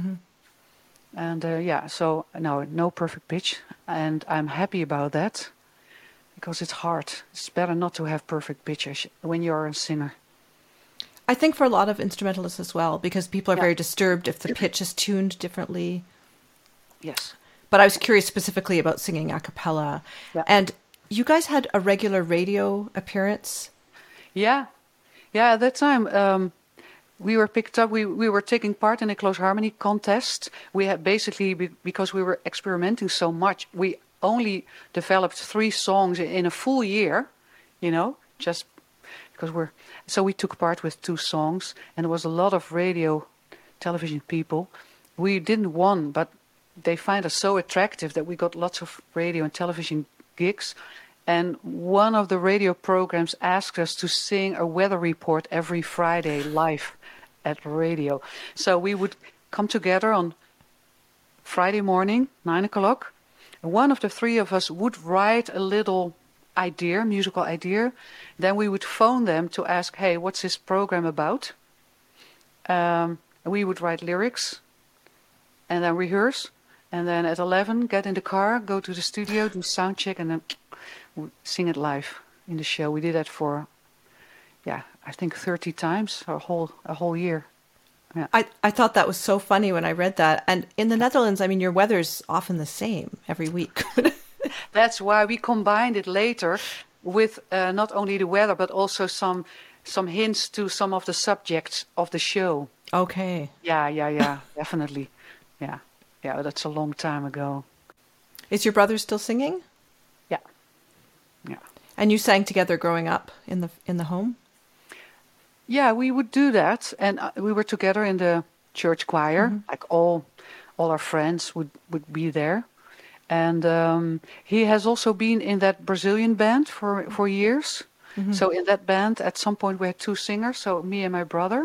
And uh, yeah, so no, no perfect pitch. And I'm happy about that because it's hard. It's better not to have perfect pitch as- when you're a singer. I think for a lot of instrumentalists as well, because people are Yeah. very disturbed if the pitch is tuned differently. Yes. But I was curious specifically about singing a cappella. Yeah. And you guys had a regular radio appearance. Yeah, yeah. At that time, um, we were picked up. We we were taking part in a close harmony contest. We had basically be, because we were experimenting so much, we only developed three songs in a full year. You know, just because we're so we took part with two songs, and there was a lot of radio, television people. We didn't won, but they find us so attractive that we got lots of radio and television gigs. And one of the radio programs asked us to sing a weather report every Friday live at radio. So we would come together on Friday morning, nine o'clock. And one of the three of us would write a little idea, musical idea. Then we would phone them to ask, hey, what's this program about? Um, and we would write lyrics and then rehearse. And then at eleven, get in the car, go to the studio, do sound check, and then we'd sing it live in the show. We did that for, yeah, I think thirty times, a whole a whole year. Yeah. I, I thought that was so funny when I read that. And in the Netherlands, I mean, your weather's often the same every week. That's why we combined it later with uh, not only the weather, but also some some hints to some of the subjects of the show. Okay. Yeah, yeah, yeah, definitely. Yeah, yeah, that's a long time ago. Is your brother still singing? Yeah, yeah. And you sang together growing up in the in the home? Yeah, we would do that, and uh, we were together in the church choir. Like all, all our friends would would be there, And um, he has also been in that Brazilian band for, for years. Mm-hmm. So in that band, at some point we had two singers, so me and my brother.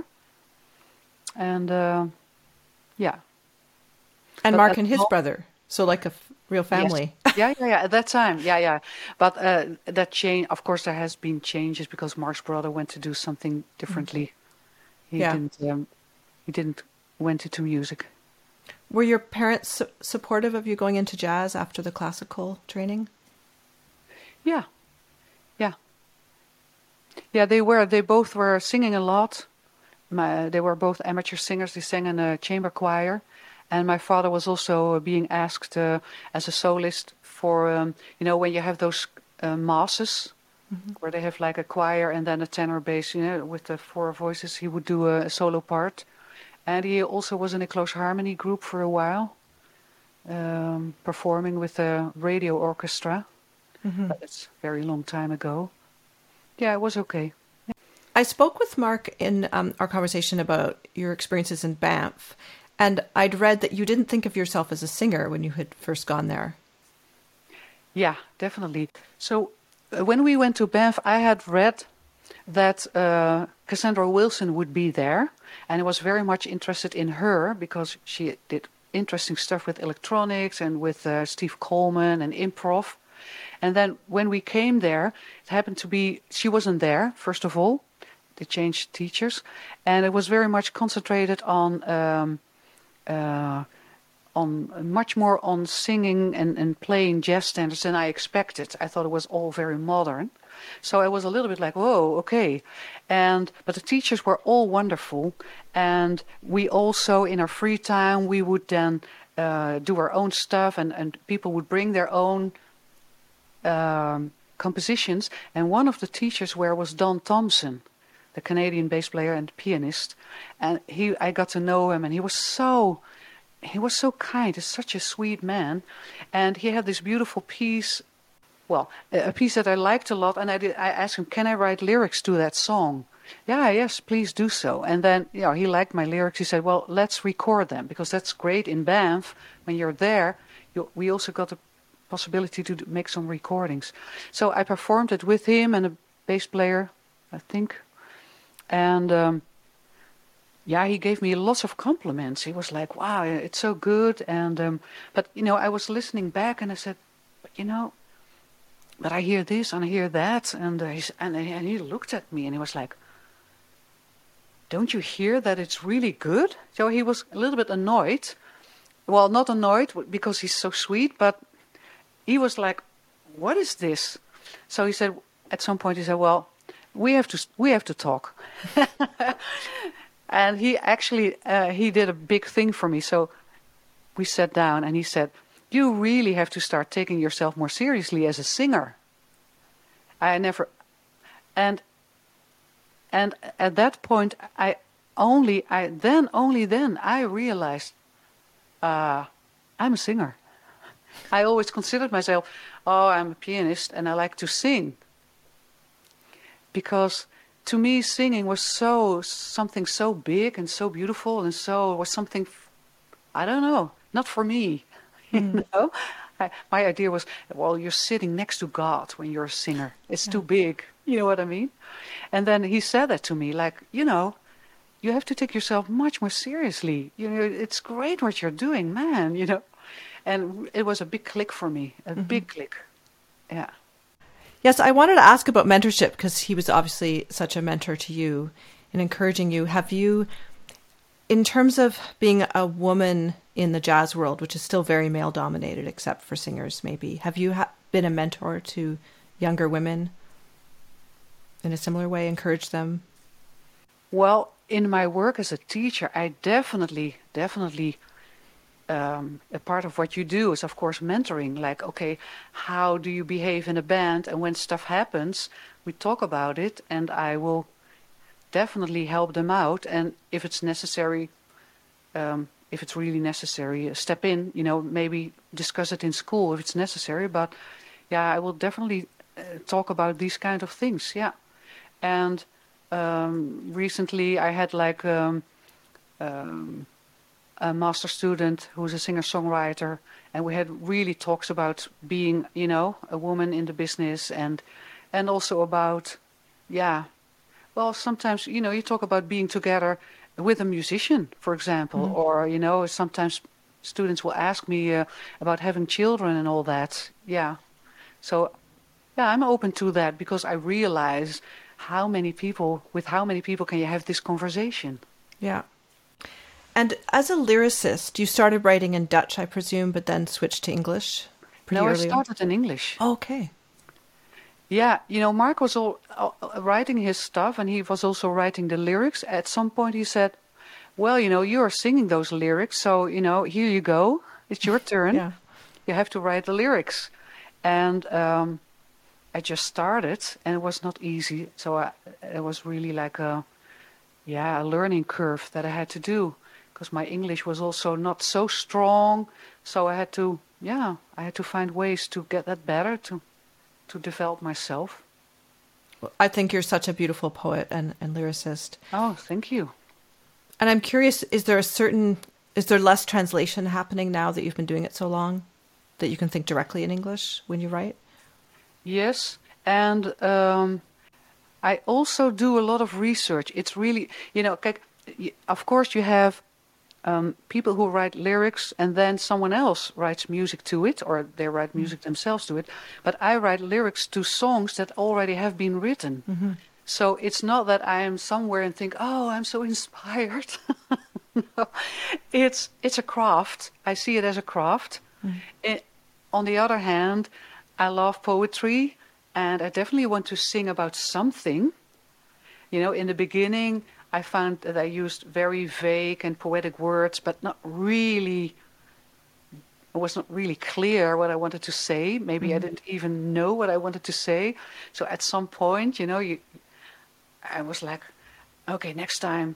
And uh, yeah. And but Mark and his brother. So like a f- real family. Yes. yeah, yeah, yeah. At that time, yeah, yeah. But uh, that change, of course, there has been changes because Mark's brother went to do something differently. He Yeah. didn't. Um, he didn't went into music. Were your parents su- supportive of you going into jazz after the classical training? Yeah, yeah, yeah. They were. They both were singing a lot. My, they were both amateur singers. They sang in a chamber choir, and my father was also being asked uh, as a soloist for um, you know when you have those uh, masses mm-hmm. where they have like a choir and then a tenor bass, you know, with the four voices. He would do a, a solo part, and he also was in a close harmony group for a while, um, performing with a radio orchestra. Mm-hmm. But it's a very long time ago. Yeah, it was okay. I spoke with Mark in um, our conversation about your experiences in Banff, and I'd read that you didn't think of yourself as a singer when you had first gone there. Yeah, definitely. So uh, when we went to Banff, I had read that uh, Cassandra Wilson would be there, and I was very much interested in her because she did interesting stuff with electronics and with uh, Steve Coleman and improv. And then when we came there, it happened to be, she wasn't there, first of all. They changed teachers. And it was very much concentrated on um, uh, on much more on singing and, and playing jazz standards than I expected. I thought it was all very modern. So I was a little bit like, whoa, okay. And but the teachers were all wonderful. And we also, in our free time, we would then uh, do our own stuff, and, and people would bring their own um, compositions. And one of the teachers were was Don Thompson, the Canadian bass player and pianist. And he, I got to know him, and he was so... He was so kind. He's such a sweet man. And he had this beautiful piece, well, a piece that I liked a lot. And I, did, I asked him, can I write lyrics to that song? Yeah, yes, please do so. And then, you know, he liked my lyrics. He said, well, let's record them, because that's great in Banff. When you're there, you, we also got the possibility to make some recordings. So I performed it with him and a bass player, I think. And... Um, Yeah, he gave me lots of compliments. He was like, wow, it's so good. And um, but, you know, I was listening back and I said, but, you know, but I hear this and I hear that. And, uh, he's, and, and he looked at me and he was like, don't you hear that it's really good? So he was a little bit annoyed. Well, not annoyed because he's so sweet, but he was like, what is this? So he said, at some point he said, well, we have to, we have to talk. And he actually, uh, he did a big thing for me. So we sat down and he said, you really have to start taking yourself more seriously as a singer. I never, and, and at that point, I only, I then, only then, I realized, uh, I'm a singer. I always considered myself, oh, I'm a pianist and I like to sing. Because to me, singing was so something so big and so beautiful, and so it was something, I don't know, not for me. You mm. know, I, my idea was, well, you're sitting next to God when you're a singer. It's yeah. too big. You know what I mean? And then he said that to me, like, you know, you have to take yourself much more seriously. You know, it's great what you're doing, man. You know, and it was a big click for me, a mm-hmm. big click. Yeah. Yes, I wanted to ask about mentorship because he was obviously such a mentor to you and encouraging you. Have you, in terms of being a woman in the jazz world, which is still very male dominated, except for singers maybe, have you ha- been a mentor to younger women in a similar way, encouraged them? Well, in my work as a teacher, I definitely, definitely... Um, a part of what you do is, of course, mentoring. Like, okay, how do you behave in a band? And when stuff happens, we talk about it, and I will definitely help them out. And if it's necessary, um, if it's really necessary, step in, you know, maybe discuss it in school if it's necessary. But, yeah, I will definitely uh, talk about these kind of things, yeah. And um, recently I had, like... Um, um, a master student who's a singer-songwriter, and we had really talks about being, you know, a woman in the business, and and also about, yeah, well, sometimes, you know, you talk about being together with a musician, for example, mm-hmm. or, you know, sometimes students will ask me uh, about having children and all that. Yeah. So, yeah, I'm open to that because I realize how many people, with how many people can you have this conversation? Yeah. And as a lyricist, you started writing in Dutch, I presume, but then switched to English pretty no, early I started on. in English. Oh, okay. Yeah, you know, Mark was all uh, writing his stuff, and he was also writing the lyrics. At some point he said, well, you know, you are singing those lyrics, so, you know, here you go. It's your turn. Yeah. You have to write the lyrics. And um, I just started, and it was not easy. So I, it was really like a, yeah, a learning curve that I had to do, because my English was also not so strong. So I had to, yeah, I had to find ways to get that better, to to develop myself. I think you're such a beautiful poet and, and lyricist. Oh, thank you. And I'm curious, is there a certain, is there less translation happening now that you've been doing it so long, that you can think directly in English when you write? Yes, and um, I also do a lot of research. It's really, you know, of course you have Um, people who write lyrics and then someone else writes music to it, or they write music mm-hmm. themselves to it. But I write lyrics to songs that already have been written. Mm-hmm. So it's not that I am somewhere and think, oh, I'm so inspired. No, it's it's a craft. I see it as a craft. Mm-hmm. It, on the other hand, I love poetry, and I definitely want to sing about something. You know, in the beginning, I found that I used very vague and poetic words, but not really, it was not really clear what I wanted to say. Maybe mm-hmm. I didn't even know what I wanted to say. So at some point, you know, you, I was like, okay, next time,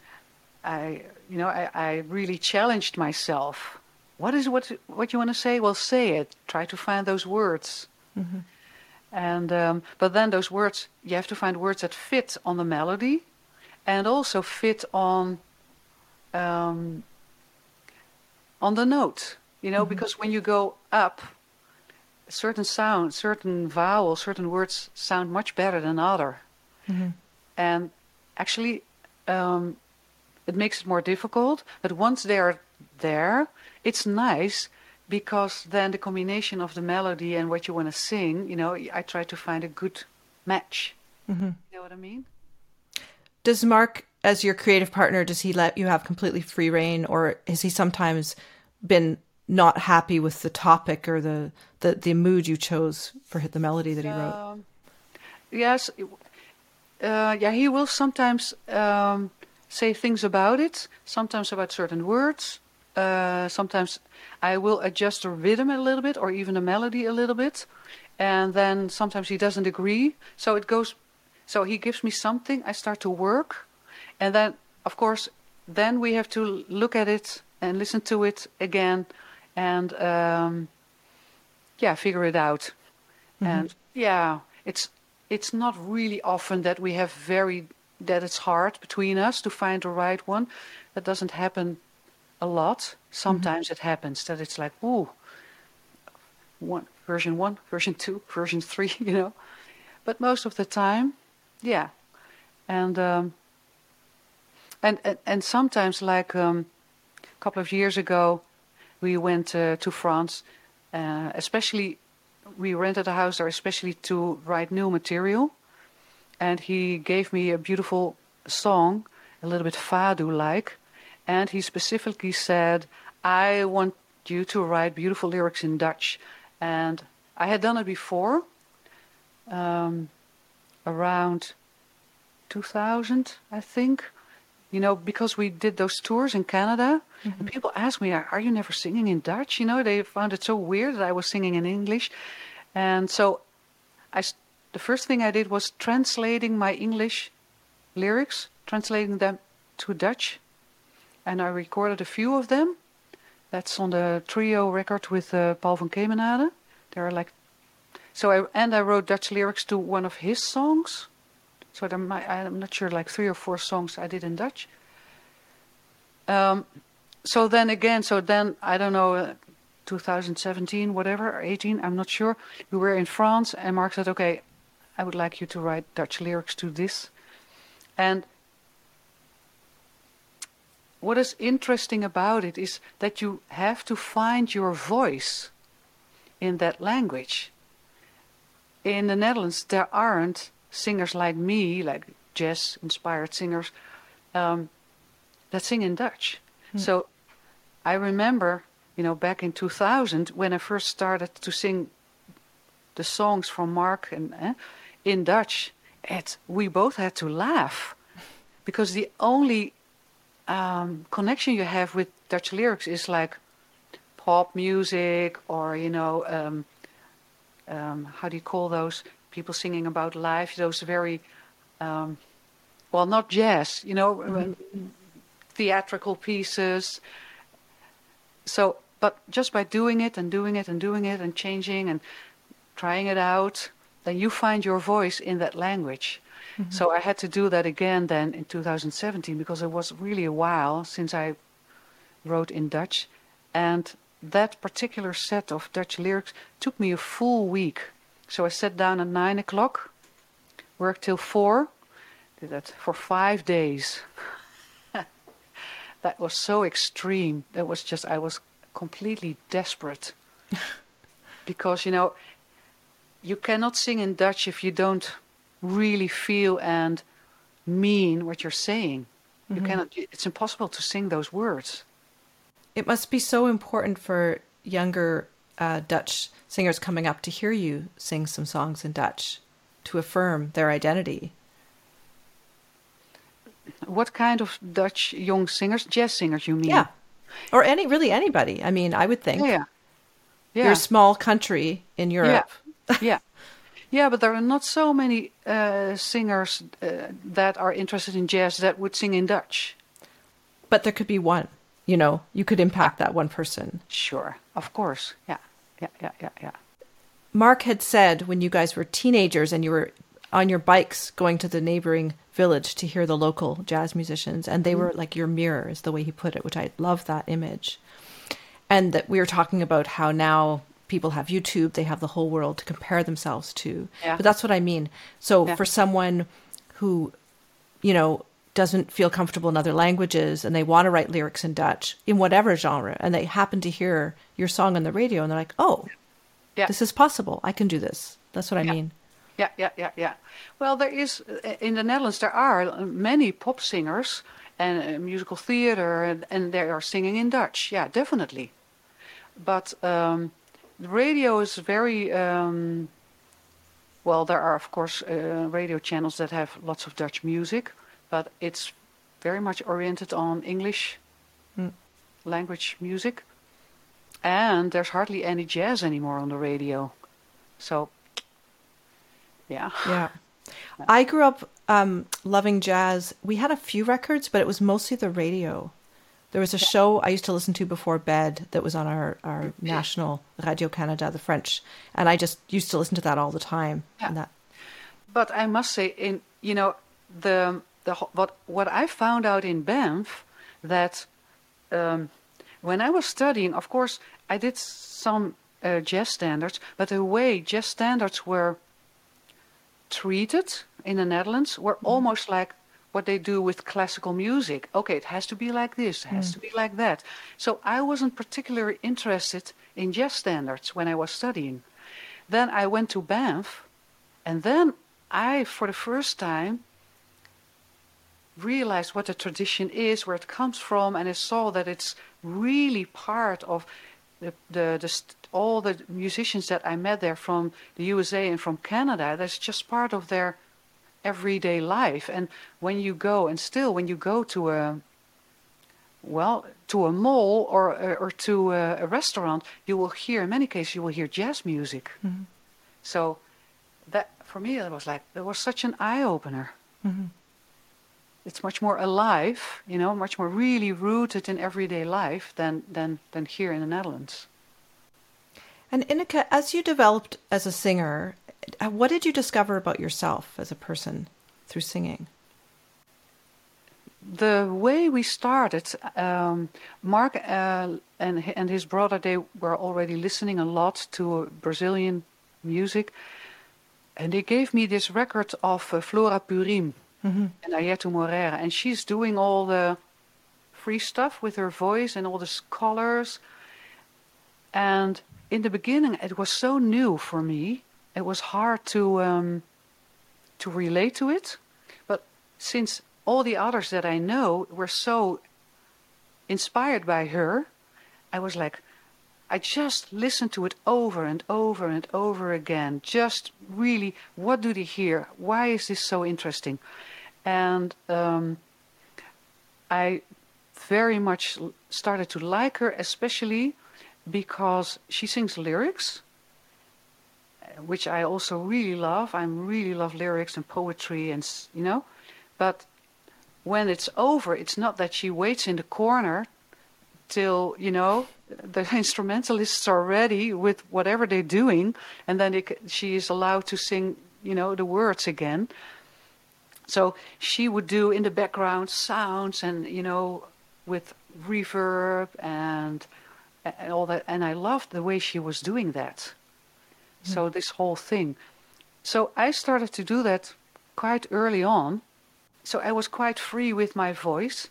I, you know, I, I really challenged myself. What is what what you want to say? Well, say it. Try to find those words. Mm-hmm. And um, but then those words, you have to find words that fit on the melody. And also fit on um, on the note, you know, mm-hmm. because when you go up, certain sound, certain vowels, certain words sound much better than other. Mm-hmm. And actually, um, it makes it more difficult. But once they are there, it's nice because then the combination of the melody and what you want to sing, you know, I try to find a good match. Mm-hmm. You know what I mean? Does Mark, as your creative partner, does he let you have completely free reign, or has he sometimes been not happy with the topic or the, the, the mood you chose for the melody that he wrote? Um, yes. Uh, yeah, he will sometimes um, say things about it, sometimes about certain words. Uh, sometimes I will adjust the rhythm a little bit or even the melody a little bit. And then sometimes he doesn't agree. So it goes... So he gives me something, I start to work, and then, of course, then we have to look at it and listen to it again, and um, yeah, figure it out. Mm-hmm. And yeah, it's it's not really often that we have very that it's hard between us to find the right one. That doesn't happen a lot. Sometimes mm-hmm. it happens that it's like, ooh, one version one, version two, version three, you know. But most of the time. Yeah, and um, and, and and sometimes, like um, a couple of years ago, we went uh, to France. Uh, especially, we rented a house there, especially to write new material. And he gave me a beautiful song, a little bit fado-like, and he specifically said, "I want you to write beautiful lyrics in Dutch." And I had done it before. Um, around two thousand, I think, you know, because we did those tours in Canada, mm-hmm. and people ask me, are you never singing in Dutch? You know, they found it so weird that I was singing in English. And so I, the first thing I did was translating my English lyrics, translating them to Dutch. And I recorded a few of them. That's on the trio record with uh, Paul van Kemenade. There are like So I and I wrote Dutch lyrics to one of his songs. So there might, I'm not sure, like three or four songs I did in Dutch. Um, so then again, so then, I don't know, uh, two thousand seventeen, whatever, or eighteen, I'm not sure. We were in France, and Mark said, okay, I would like you to write Dutch lyrics to this. And what is interesting about it is that you have to find your voice in that language. In the Netherlands, there aren't singers like me, like jazz-inspired singers, um, that sing in Dutch. Mm. So I remember, you know, back in two thousand, when I first started to sing the songs from Mark and eh, in Dutch, it, we both had to laugh, because the only um, connection you have with Dutch lyrics is like pop music, or, you know, um, um, how do you call those people singing about life? Those very, um, well, not jazz, you know, mm-hmm. theatrical pieces. So, but just by doing it and doing it and doing it and changing and trying it out, then you find your voice in that language. Mm-hmm. So I had to do that again then in two thousand seventeen, because it was really a while since I wrote in Dutch. And that particular set of Dutch lyrics took me a full week. So I sat down at nine o'clock, worked till four, did that for five days. That was so extreme. That was just, I was completely desperate. Because, you know, you cannot sing in Dutch if you don't really feel and mean what you're saying. Mm-hmm. You cannot, it's impossible to sing those words. It must be so important for younger uh, Dutch singers coming up to hear you sing some songs in Dutch, to affirm their identity. What kind of Dutch young singers? Jazz singers, you mean? Yeah. Or any, really anybody. I mean, I would think. Yeah. Yeah. You're a small country in Europe. Yeah. Yeah. Yeah, but there are not so many uh, singers uh, that are interested in jazz that would sing in Dutch. But there could be one. You know, you could impact that one person. Sure, of course. Yeah, yeah, yeah, yeah, yeah. Mark had said when you guys were teenagers and you were on your bikes going to the neighboring village to hear the local jazz musicians, and they mm. were like your mirror, is the way he put it, which I love that image. And that we were talking about how now people have YouTube, they have the whole world to compare themselves to. Yeah. But that's what I mean. So yeah. For someone who, you know, doesn't feel comfortable in other languages and they want to write lyrics in Dutch in whatever genre, and they happen to hear your song on the radio and they're like, oh, yeah. This is possible. I can do this. That's what I yeah. mean. Yeah, yeah, yeah, yeah. Well, there is, in the Netherlands, there are many pop singers and uh, musical theater, and, and they are singing in Dutch. Yeah, definitely. But um, the radio is very, um, well, there are, of course, uh, radio channels that have lots of Dutch music, but it's very much oriented on English mm. language music. And there's hardly any jazz anymore on the radio. So, yeah. Yeah. I grew up um, loving jazz. We had a few records, but it was mostly the radio. There was a yeah. show I used to listen to before bed that was on our, our national Radio Canada, the French. And I just used to listen to that all the time. Yeah. And that. But I must say, in you know, the... The, what what I found out in Banff, that um, when I was studying, of course, I did some uh, jazz standards, but the way jazz standards were treated in the Netherlands were mm. almost like what they do with classical music. Okay, it has to be like this, it has mm. to be like that. So I wasn't particularly interested in jazz standards when I was studying. Then I went to Banff, and then I, for the first time, realized what the tradition is, where it comes from, and I saw that it's really part of the, the, the all the musicians that I met there from the U S A and from Canada. That's just part of their everyday life. And when you go, and still when you go to a well to a mall or or to a, a restaurant, you will hear, in many cases, you will hear jazz music. Mm-hmm. So that for me, it was like it was such an eye opener. Mm-hmm. It's much more alive, you know, much more really rooted in everyday life than, than, than here in the Netherlands. And Ineke, as you developed as a singer, what did you discover about yourself as a person through singing? the way we started, um, Mark uh, and and his brother, they were already listening a lot to Brazilian music, and they gave me this record of uh, Flora Purim Mm-hmm. and Ayeto Moreira, and she's doing all the free stuff with her voice and all the colors. And in the beginning, it was so new for me. It was hard to um, to relate to it, but since all the others that I know were so inspired by her, I was like, I just listened to it over and over and over again. Just really, what do they hear? Why is this so interesting? And um, I very much started to like her, especially because she sings lyrics, which I also really love. I really love lyrics and poetry, and you know, but when it's over, it's not that she waits in the corner till, you know, the instrumentalists are ready with whatever they're doing, and then they, she is allowed to sing, you know, the words again. So she would do in the background sounds and, you know, with reverb and, and all that. And I loved the way she was doing that. Mm. So this whole thing. So I started to do that quite early on. So I was quite free with my voice.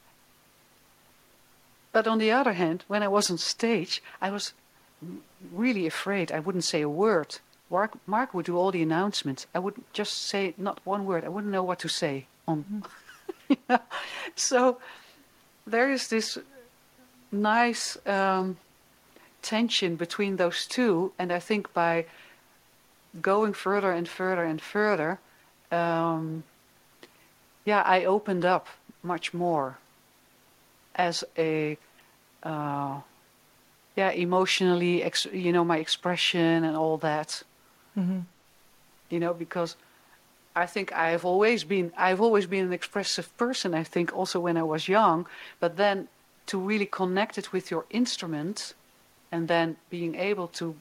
But on the other hand, when I was on stage, I was really afraid I wouldn't say a word. Mark, Mark would do all the announcements. I would just say not one word. I wouldn't know what to say. On. Yeah. So there is this nice um, tension between those two. And I think by going further and further and further, um, yeah, I opened up much more as a, uh, yeah, emotionally, ex- you know, my expression and all that. Mm-hmm. You know, because I think I've always been, I've always been an expressive person, I think, also when I was young. But then to really connect it with your instrument and then being able to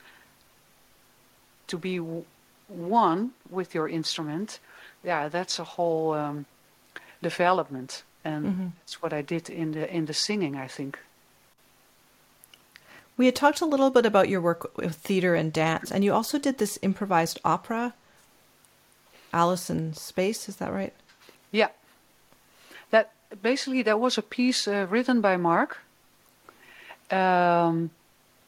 to be w- one with your instrument, yeah, that's a whole um, development. And mm-hmm. that's what I did in the in the singing, I think. We had talked a little bit about your work with theater and dance, and you also did this improvised opera, Alice in Space, is that right? Yeah. That basically that was a piece uh, written by Mark. Um,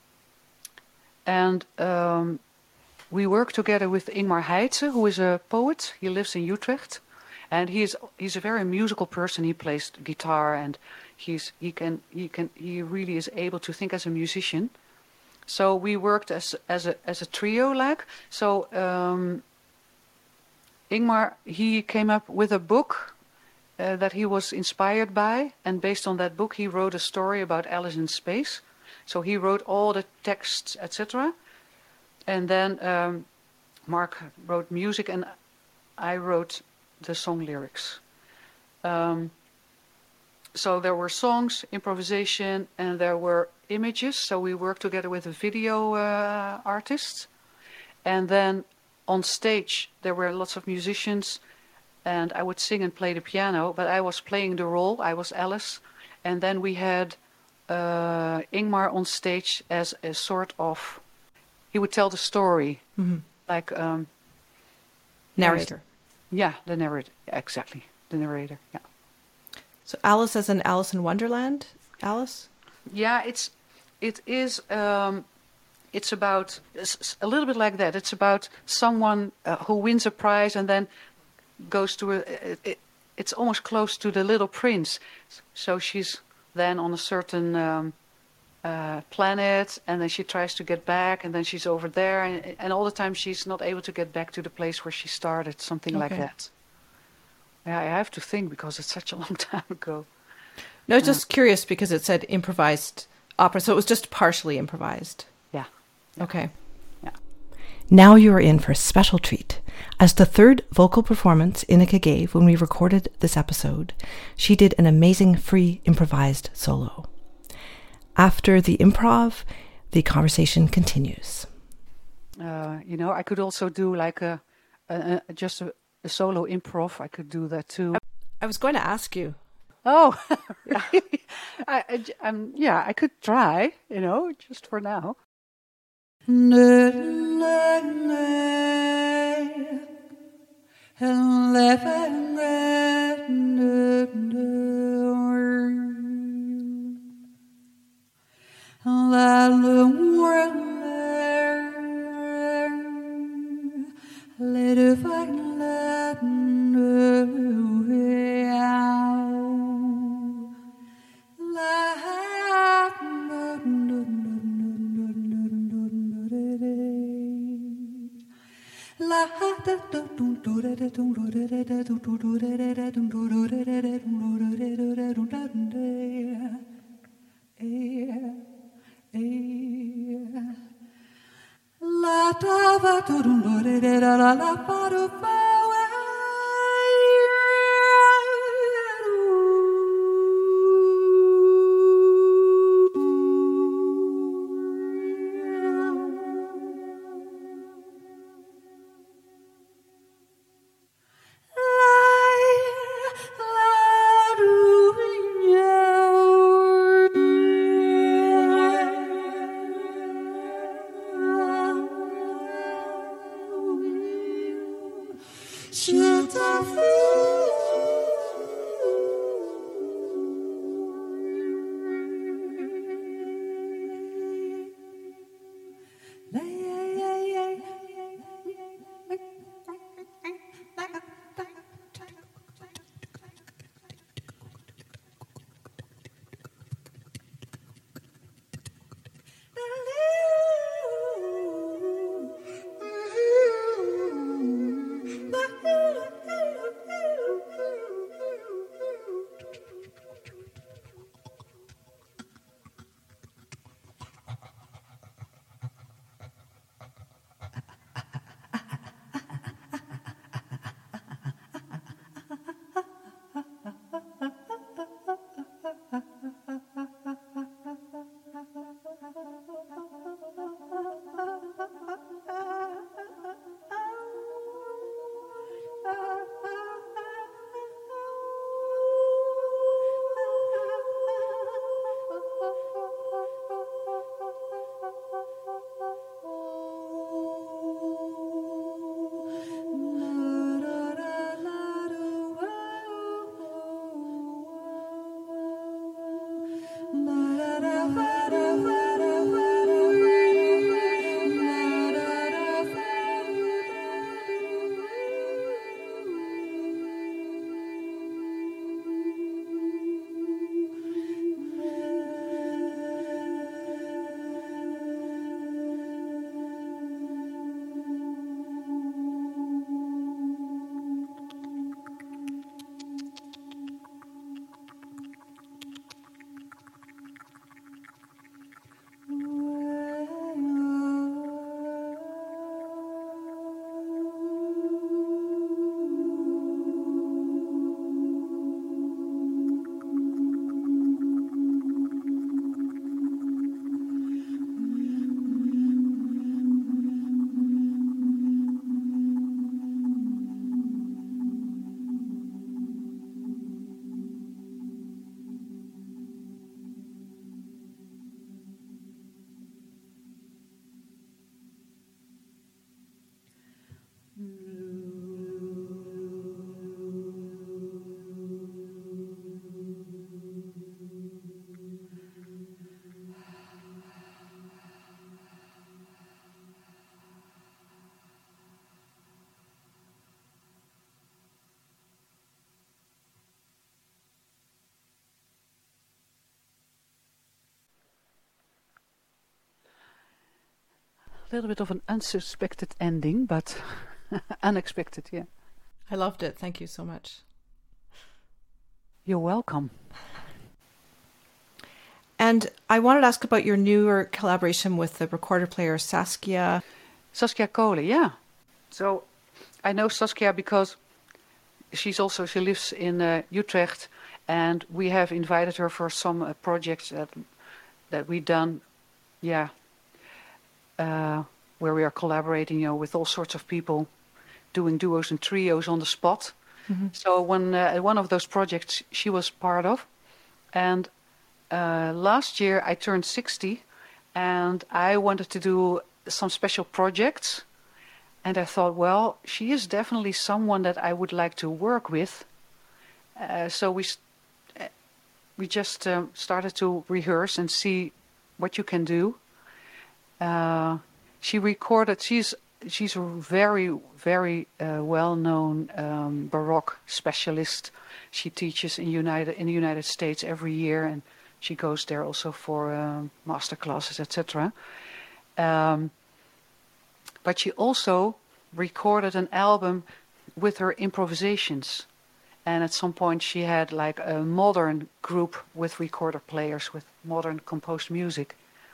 and um, we worked together with Ingmar Heitse, who is a poet. He lives in Utrecht. And he's he's a very musical person. He plays guitar, and he's he can he can he really is able to think as a musician. So we worked as as a as a trio, like so. Um, Ingmar he came up with a book uh, that he was inspired by, and based on that book, he wrote a story about Alice in Space. So he wrote all the texts, et cetera. And then um, Mark wrote music, and I wrote the song lyrics. Um, so there were songs, improvisation, and there were images. So we worked together with a video uh, artist. And then on stage, there were lots of musicians, and I would sing and play the piano, but I was playing the role. I was Alice. And then we had uh, Ingmar on stage as a sort of, he would tell the story, mm-hmm. like um, narrator. Yeah, the narrator, exactly, the narrator, yeah. So Alice as in Alice in Wonderland, Alice? Yeah, it's, it is, um, it's about, it's a little bit like that. It's about someone uh, who wins a prize and then goes to a, it, it, it's almost close to the Little Prince. So she's then on a certain um, uh, planet, and then she tries to get back, and then she's over there, and, and all the time she's not able to get back to the place where she started, something okay. like that. Yeah, I have to think because it's such a long time ago. No, I was uh, just curious because it said improvised opera, so it was just partially improvised. Yeah. Okay. Yeah. Now you are in for a special treat. As the third vocal performance Ineke gave when we recorded this episode, she did an amazing free improvised solo. After the improv, the conversation continues. Uh, you know, I could also do like a, a, a just a, a solo improv. I could do that too. I was going to ask you. Oh, really? I, I, um, yeah, I could try, you know, just for now. A little bit of an unsuspected ending, but unexpected, yeah. I loved it. Thank you so much. You're welcome. And I wanted to ask about your newer collaboration with the recorder player Saskia. Saskia Kohli, yeah. So I know Saskia because she's also, she lives in uh, Utrecht, and we have invited her for some uh, projects that, that we've done, yeah, uh, where we are collaborating, you know, with all sorts of people, doing duos and trios on the spot. So when uh, one of those projects she was part of, and uh, last year I turned sixty, and I wanted to do some special projects, and I thought, well, she is definitely someone that I would like to work with. Uh, so we we just um, started to rehearse and see what you can do. Uh, she recorded. She's she's a very very uh, well-known um, Baroque specialist. She teaches in United in the United States every year, and she goes there also for um, master classes, et cetera. Um, but she also recorded an album with her improvisations. And at some point she had like a modern group with recorder players with modern composed music.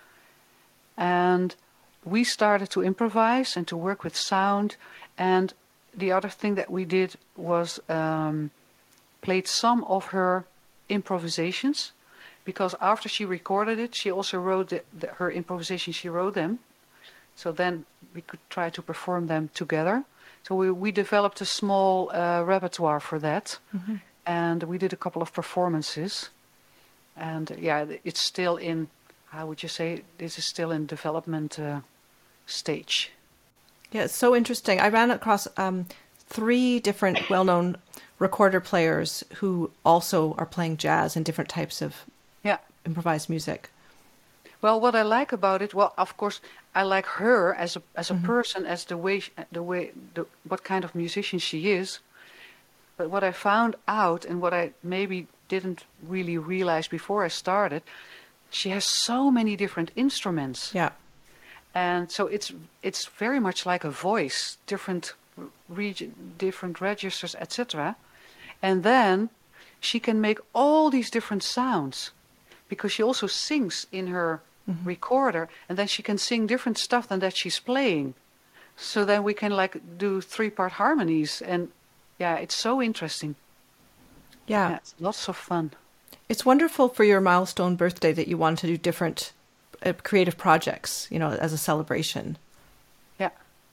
And we started to improvise and to work with sound. And the other thing that we did was um, played some of her improvisations, because after she recorded it, she also wrote the, the, her improvisations, she wrote them. So then we could try to perform them together. So we, we developed a small uh, repertoire for that. Mm-hmm. And we did a couple of performances. And uh, yeah, it's still in, how would you say, this is still in development uh, stage. Yeah, it's so interesting. I ran across um, three different well-known recorder players who also are playing jazz and different types of yeah. improvised music. Well, what I like about it, well, of course, I like her as a as a mm-hmm. person, as the way the way the, what kind of musician she is. But what I found out, and what I maybe didn't really realize before I started, she has so many different instruments. Yeah, and so it's it's very much like a voice, different region, different registers, et cetera. And then she can make all these different sounds, because she also sings in her mm-hmm. recorder, and then she can sing different stuff than that she's playing. So then we can like do three-part harmonies, and yeah, it's so interesting. Yeah. yeah it's lots of fun. It's wonderful for your milestone birthday that you want to do different uh, creative projects, you know, as a celebration. Yeah.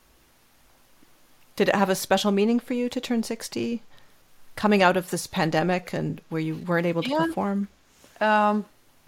Did it have a special meaning for you to turn sixty, coming out of this pandemic and where you weren't able to yeah. perform? Um,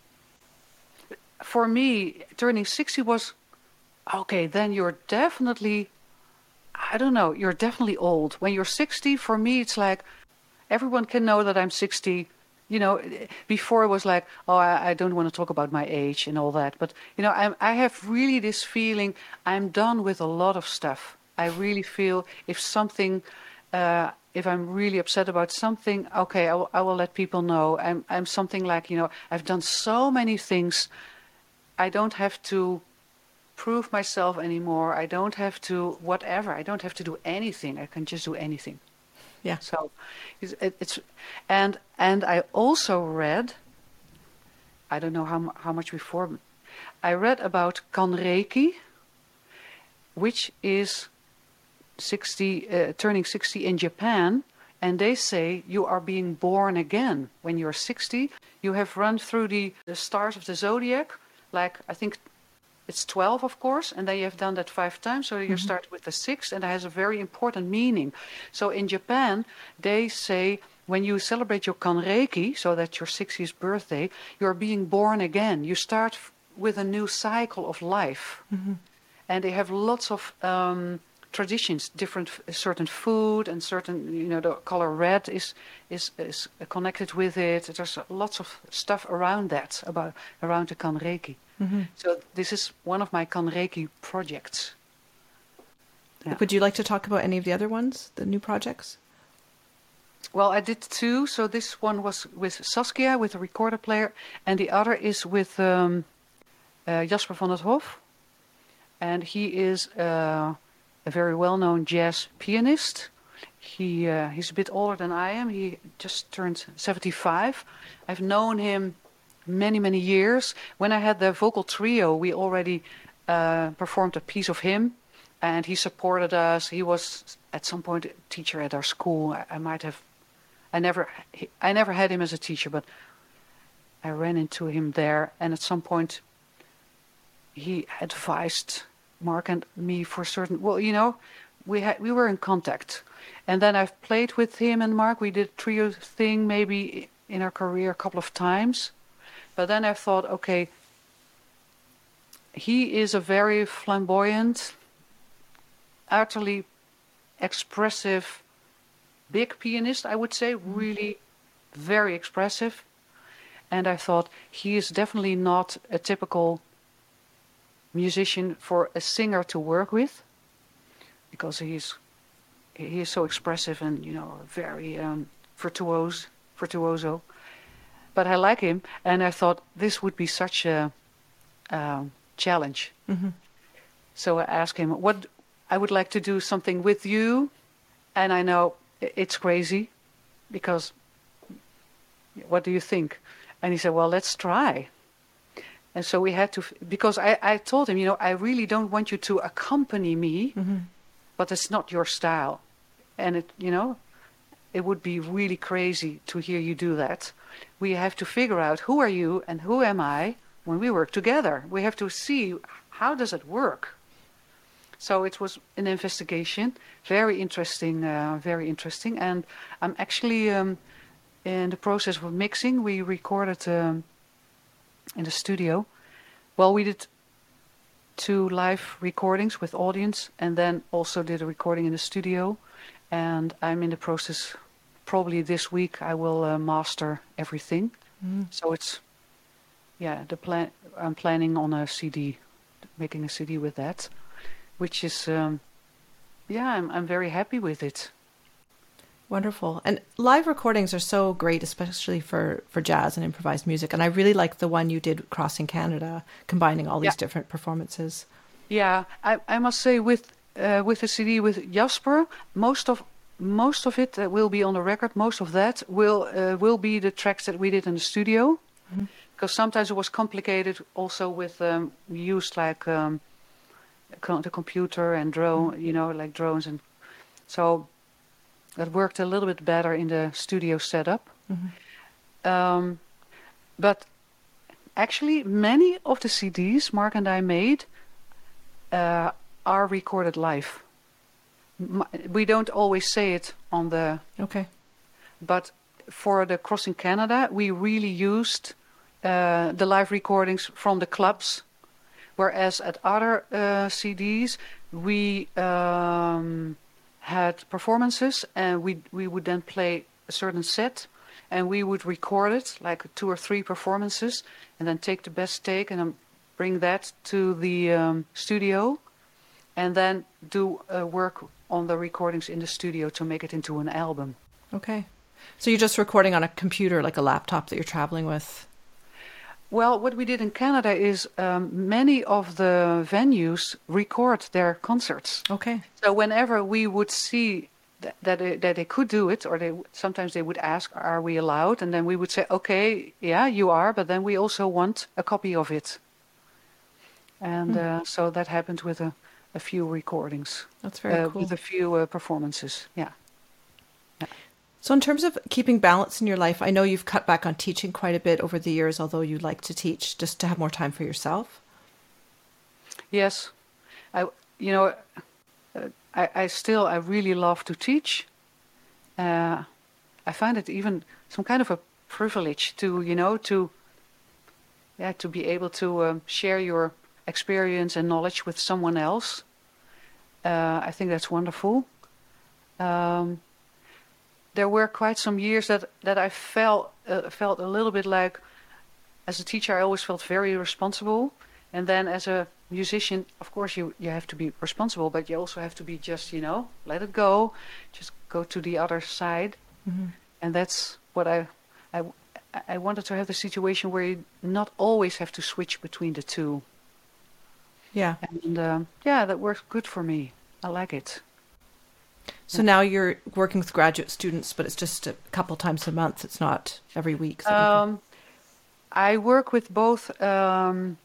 for me, turning sixty was, okay, then you're definitely, I don't know, you're definitely old. When you're sixty, for me, it's like, everyone can know that I'm sixty. You know, before it was like, oh, I, I don't want to talk about my age and all that. But, you know, I'm, I have really this feeling I'm done with a lot of stuff. I really feel if something, uh, if I'm really upset about something, okay, I will, I will let people know. I'm, I'm something like, you know, I've done so many things. I don't have to prove myself anymore. I don't have to whatever. I don't have to do anything. I can just do anything. Yeah. So it's, it, it's and and I also read, I don't know how how much before, I read about Kanreiki, which is sixty, uh, turning sixty in Japan, and they say you are being born again when you're sixty. You have run through the, the stars of the zodiac, like I think it's twelve, of course, and then you have done that five times, so you mm-hmm. start with the sixth, and it has a very important meaning. So in Japan, they say when you celebrate your Kanreiki, so that's your sixtieth birthday, you're being born again. You start f- with a new cycle of life. Mm-hmm. And they have lots of um, traditions, different f- certain food and certain, you know, the color red is, is is connected with it. There's lots of stuff around that, about around the Kanreiki. Mm-hmm. So this is one of my Kanreiki projects. Yeah. Would you like to talk about any of the other ones, the new projects? Well, I did two. So this one was with Saskia, with a recorder player, and the other is with um, uh, Jasper van het Hof. And he is uh, a very well-known jazz pianist. He uh, he's a bit older than I am. He just turned seventy-five. I've known him many, many years. When I had the vocal trio, we already uh, performed a piece of him, and he supported us. He was at some point a teacher at our school. I, I might have, I never, he, I never had him as a teacher, but I ran into him there, and at some point he advised Mark and me for certain, well, you know, we had, we were in contact. And then I've played with him and Mark. We did trio thing maybe in our career a couple of times. But then I thought, okay, he is a very flamboyant, utterly expressive, big pianist, I would say, really very expressive. And I thought he is definitely not a typical musician for a singer to work with, because he's he is so expressive and, you know, very um, virtuose, virtuoso. But I like him, and I thought this would be such a um, challenge. Mm-hmm. So I asked him, "What I would like to do something with you," and I know it's crazy, because what do you think? And he said, "Well, let's try." And so we had to, because I, I told him, you know, I really don't want you to accompany me, Mm-hmm. but it's not your style. And it, you know, it would be really crazy to hear you do that. We have to figure out who are you and who am I when we work together. We have to see how does it work. So it was an investigation, very interesting, uh, very interesting. And I'm actually um, in the process of mixing. We recorded um, in the studio. Well, we did two live recordings with audience, and then also did a recording in the studio. And I'm in the process, probably this week, I will uh, master everything. Mm. So it's, yeah, the plan. I'm planning on a C D, making a C D with that, which is, um, yeah, I'm I'm very happy with it. Wonderful. And live recordings are so great, especially for, for jazz and improvised music. And I really like the one you did Crossing Canada, combining all these Yeah. different performances. Yeah, I, I must say with uh, with the C D with Jasper, most of most of it uh, will be on the record. Most of that will uh, will be the tracks that we did in the studio, Mhm. because sometimes it was complicated. Also with um, we used like um, co- the computer and drone, you know, like drones, and so that worked a little bit better in the studio setup. Mhm. Um, but actually, many of the C Ds Mark and I made uh, are recorded live. M- We don't always say it on the, Okay. but for the Crossing Canada, we really used uh, the live recordings from the clubs, whereas at other uh, C Ds we um, had performances, and we we would then play a certain set, and we would record it like two or three performances, and then take the best take and then bring that to the um, studio, and then do uh, work on the recordings in the studio to make it into an album. Okay. So you're just recording on a computer, like a laptop that you're traveling with? Well, what we did in Canada is um, many of the venues record their concerts. Okay. So whenever we would see that that they, that they could do it, or they sometimes they would ask, "Are we allowed?" And then we would say, "Okay, yeah, you are, but then we also want a copy of it." And Hmm. uh, so that happened with a, a few recordings, That's very uh, cool. with a few uh, performances. Yeah. So in terms of keeping balance in your life, I know you've cut back on teaching quite a bit over the years, although you like to teach, just to have more time for yourself. Yes, I you know uh, I I still I really love to teach. Uh, I find it even some kind of a privilege to you know to yeah to be able to um, share your experience and knowledge with someone else. Uh, I think that's wonderful. Um, there were quite some years that that I felt uh, felt a little bit like, as a teacher, I always felt very responsible, and then as a musician, of course, you you have to be responsible, but you also have to be just you know let it go, just go to the other side, Mm-hmm. and that's what I I I wanted to have the situation where you not always have to switch between the two, Yeah. and um, yeah, that works good for me. I like it. So now you're working with graduate students, but it's just a couple times a month. It's not every week. that you can- Um, I work with both um,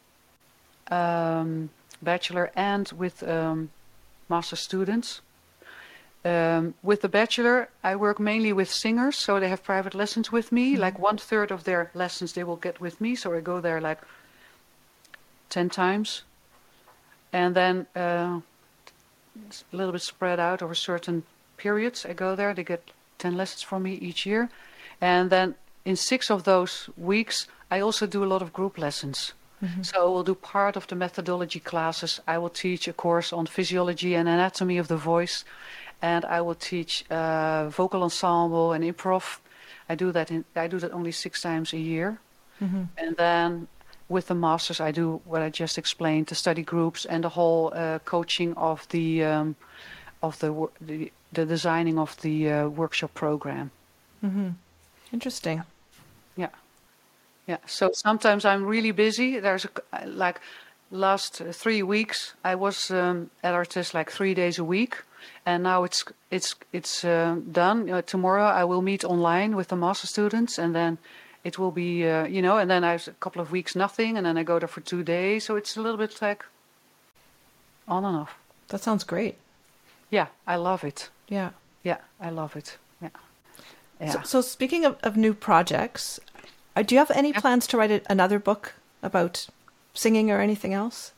um, bachelor and with um, master students. Um, with the bachelor, I work mainly with singers, so they have private lessons with me. Mhm. Like one third of their lessons they will get with me, so I go there like ten times, and then uh, it's a little bit spread out over certain periods. I go there. They get ten lessons from me each year. And then in six of those weeks, I also do a lot of group lessons. Mm-hmm. So I will do part of the methodology classes. I will teach a course on physiology and anatomy of the voice. And I will teach uh, vocal ensemble and improv. I do that in, I do that only six times a year. Mm-hmm. And then with the masters, I do what I just explained: the study groups and the whole uh, coaching of the um, of the, the the designing of the uh, workshop program. Mm-hmm. Interesting. Yeah, yeah. So sometimes I'm really busy. There's a, like last three weeks I was um, at Artes like three days a week. And now it's it's it's uh, done. Uh, tomorrow I will meet online with the master students, and then it will be uh, you know. And then I have a couple of weeks nothing, and then I go there for two days. So it's a little bit like on and off. That sounds great. Yeah, I love it. Yeah, yeah, I love it. Yeah. Yeah. So, so speaking of, of new projects, uh, do you have any yeah. plans to write a, another book about singing or anything else?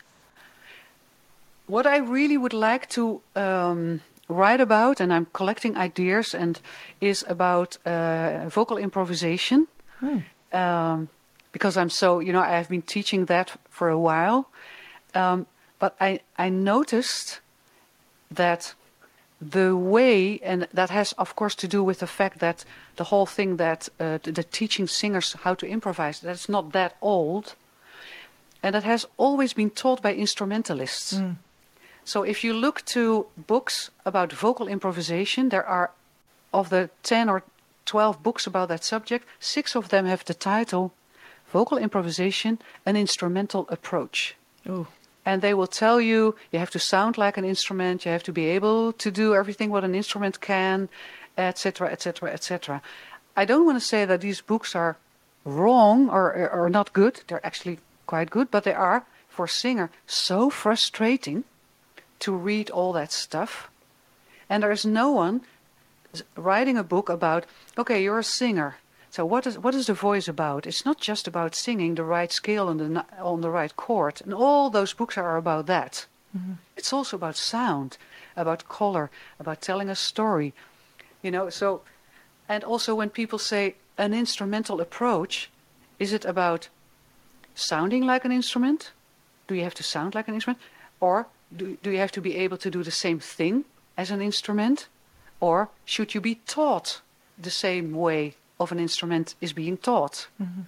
What I really would like to um, write about, and I'm collecting ideas, and is about uh, vocal improvisation. Hmm. Um, because I'm so, you know, I have been teaching that for a while. Um, but I, I noticed that the way, and that has, of course, to do with the fact that the whole thing that uh, the, the teaching singers how to improvise, that's not that old. And that has always been taught by instrumentalists. Mm. So if you look to books about vocal improvisation, there are, of the ten or twelve books about that subject, six of them have the title Vocal Improvisation, an Instrumental Approach. Ooh. And they will tell you, you have to sound like an instrument, you have to be able to do everything what an instrument can, et cetera, et cetera, et cetera. I don't want to say that these books are wrong or, or not good. They're actually quite good, but they are, for a singer, so frustrating to read all that stuff. And there is no one writing a book about, okay, you're a singer. So what is what is the voice about? It's not just about singing the right scale on the on the right chord. And all those books are about that. Mm-hmm. It's also about sound, about color, about telling a story. You know, so, and also when people say an instrumental approach, is it about sounding like an instrument? Do you have to sound like an instrument? Or do, do you have to be able to do the same thing as an instrument? Or should you be taught the same way of an instrument is being taught? Mm-hmm.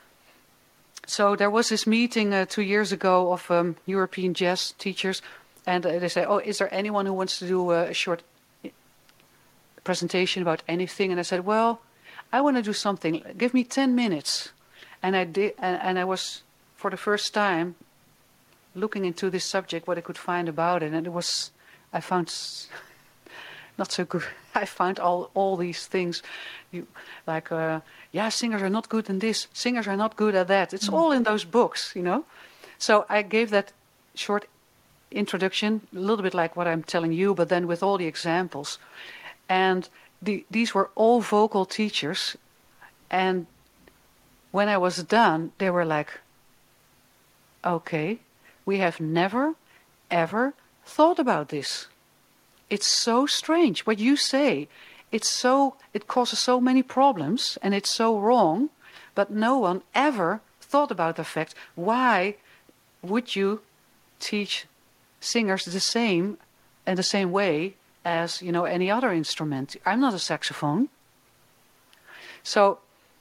So there was this meeting uh, two years ago of um, European jazz teachers, and uh, they say, oh, is there anyone who wants to do a, a short presentation about anything? And I said, well, I want to do something. Give me ten minutes. And I did, and, and I was, for the first time, looking into this subject, what I could find about it, and it was, I found not so good. I found all all these things, you, like, uh, yeah, singers are not good in this, singers are not good at that. It's mm. all in those books, you know. So I gave that short introduction, a little bit like what I'm telling you, but then with all the examples. And the, these were all vocal teachers, and when I was done, they were like, okay, we have never, ever thought about this. It's so strange what you say. It's so, it causes so many problems, and it's so wrong, but no one ever thought about the fact, why would you teach singers the same and the same way as, you know, any other instrument? I'm not a saxophone. So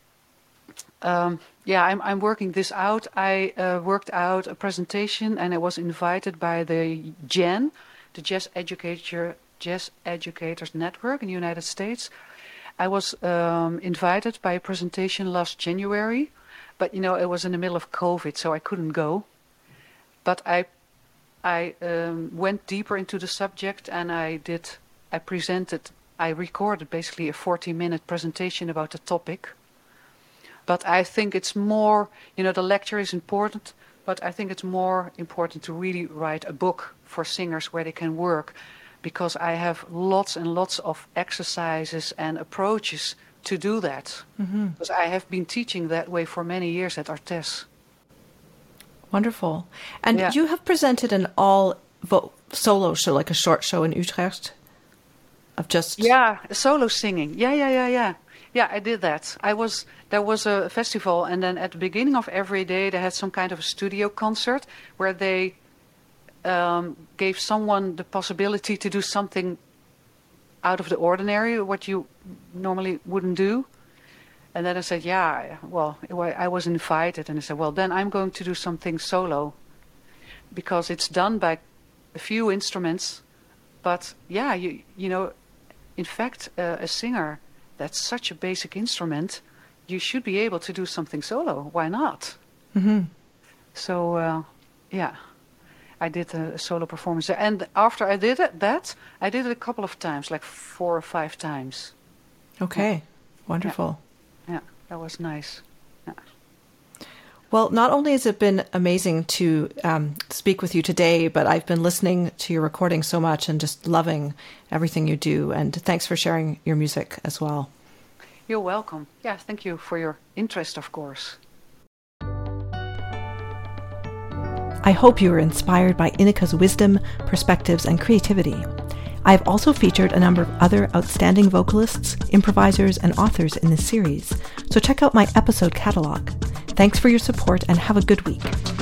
Um, yeah, I'm, I'm working this out. I uh, worked out a presentation, and I was invited by the J E N, the Jazz Educator Jazz Educators Network in the United States. I was um, invited by a presentation last January, but you know it was in the middle of COVID, so I couldn't go. But I, I um, went deeper into the subject, and I did. I presented. I recorded basically a forty-minute presentation about the topic. But I think it's more, you know, the lecture is important, but I think it's more important to really write a book for singers where they can work, because I have lots and lots of exercises and approaches to do that. Mm-hmm. Because I have been teaching that way for many years at Artes. Wonderful. And yeah. You have presented an all vo- solo show, like a short show in Utrecht. of just... Yeah, solo singing. Yeah, yeah, yeah, yeah. Yeah, I did that. I was there was a festival, and then at the beginning of every day they had some kind of a studio concert where they um, gave someone the possibility to do something out of the ordinary, what you normally wouldn't do. And then I said, yeah, well, I was invited, and I said, well, then I'm going to do something solo, because it's done by a few instruments. But yeah, you you know, in fact, uh, a singer, that's such a basic instrument, you should be able to do something solo. Why not? Mm-hmm. So, uh, yeah, I did a, a solo performance. And after I did it, that, I did it a couple of times, like four or five times. Okay, yeah. Wonderful. Yeah. yeah, that was nice. Yeah. Well, not only has it been amazing to um, speak with you today, but I've been listening to your recording so much and just loving everything you do. And thanks for sharing your music as well. You're welcome. Yeah, thank you for your interest, of course. I hope you were inspired by Ineka's wisdom, perspectives, and creativity. I've also featured a number of other outstanding vocalists, improvisers, and authors in this series, so check out my episode catalog. Thanks for your support and have a good week.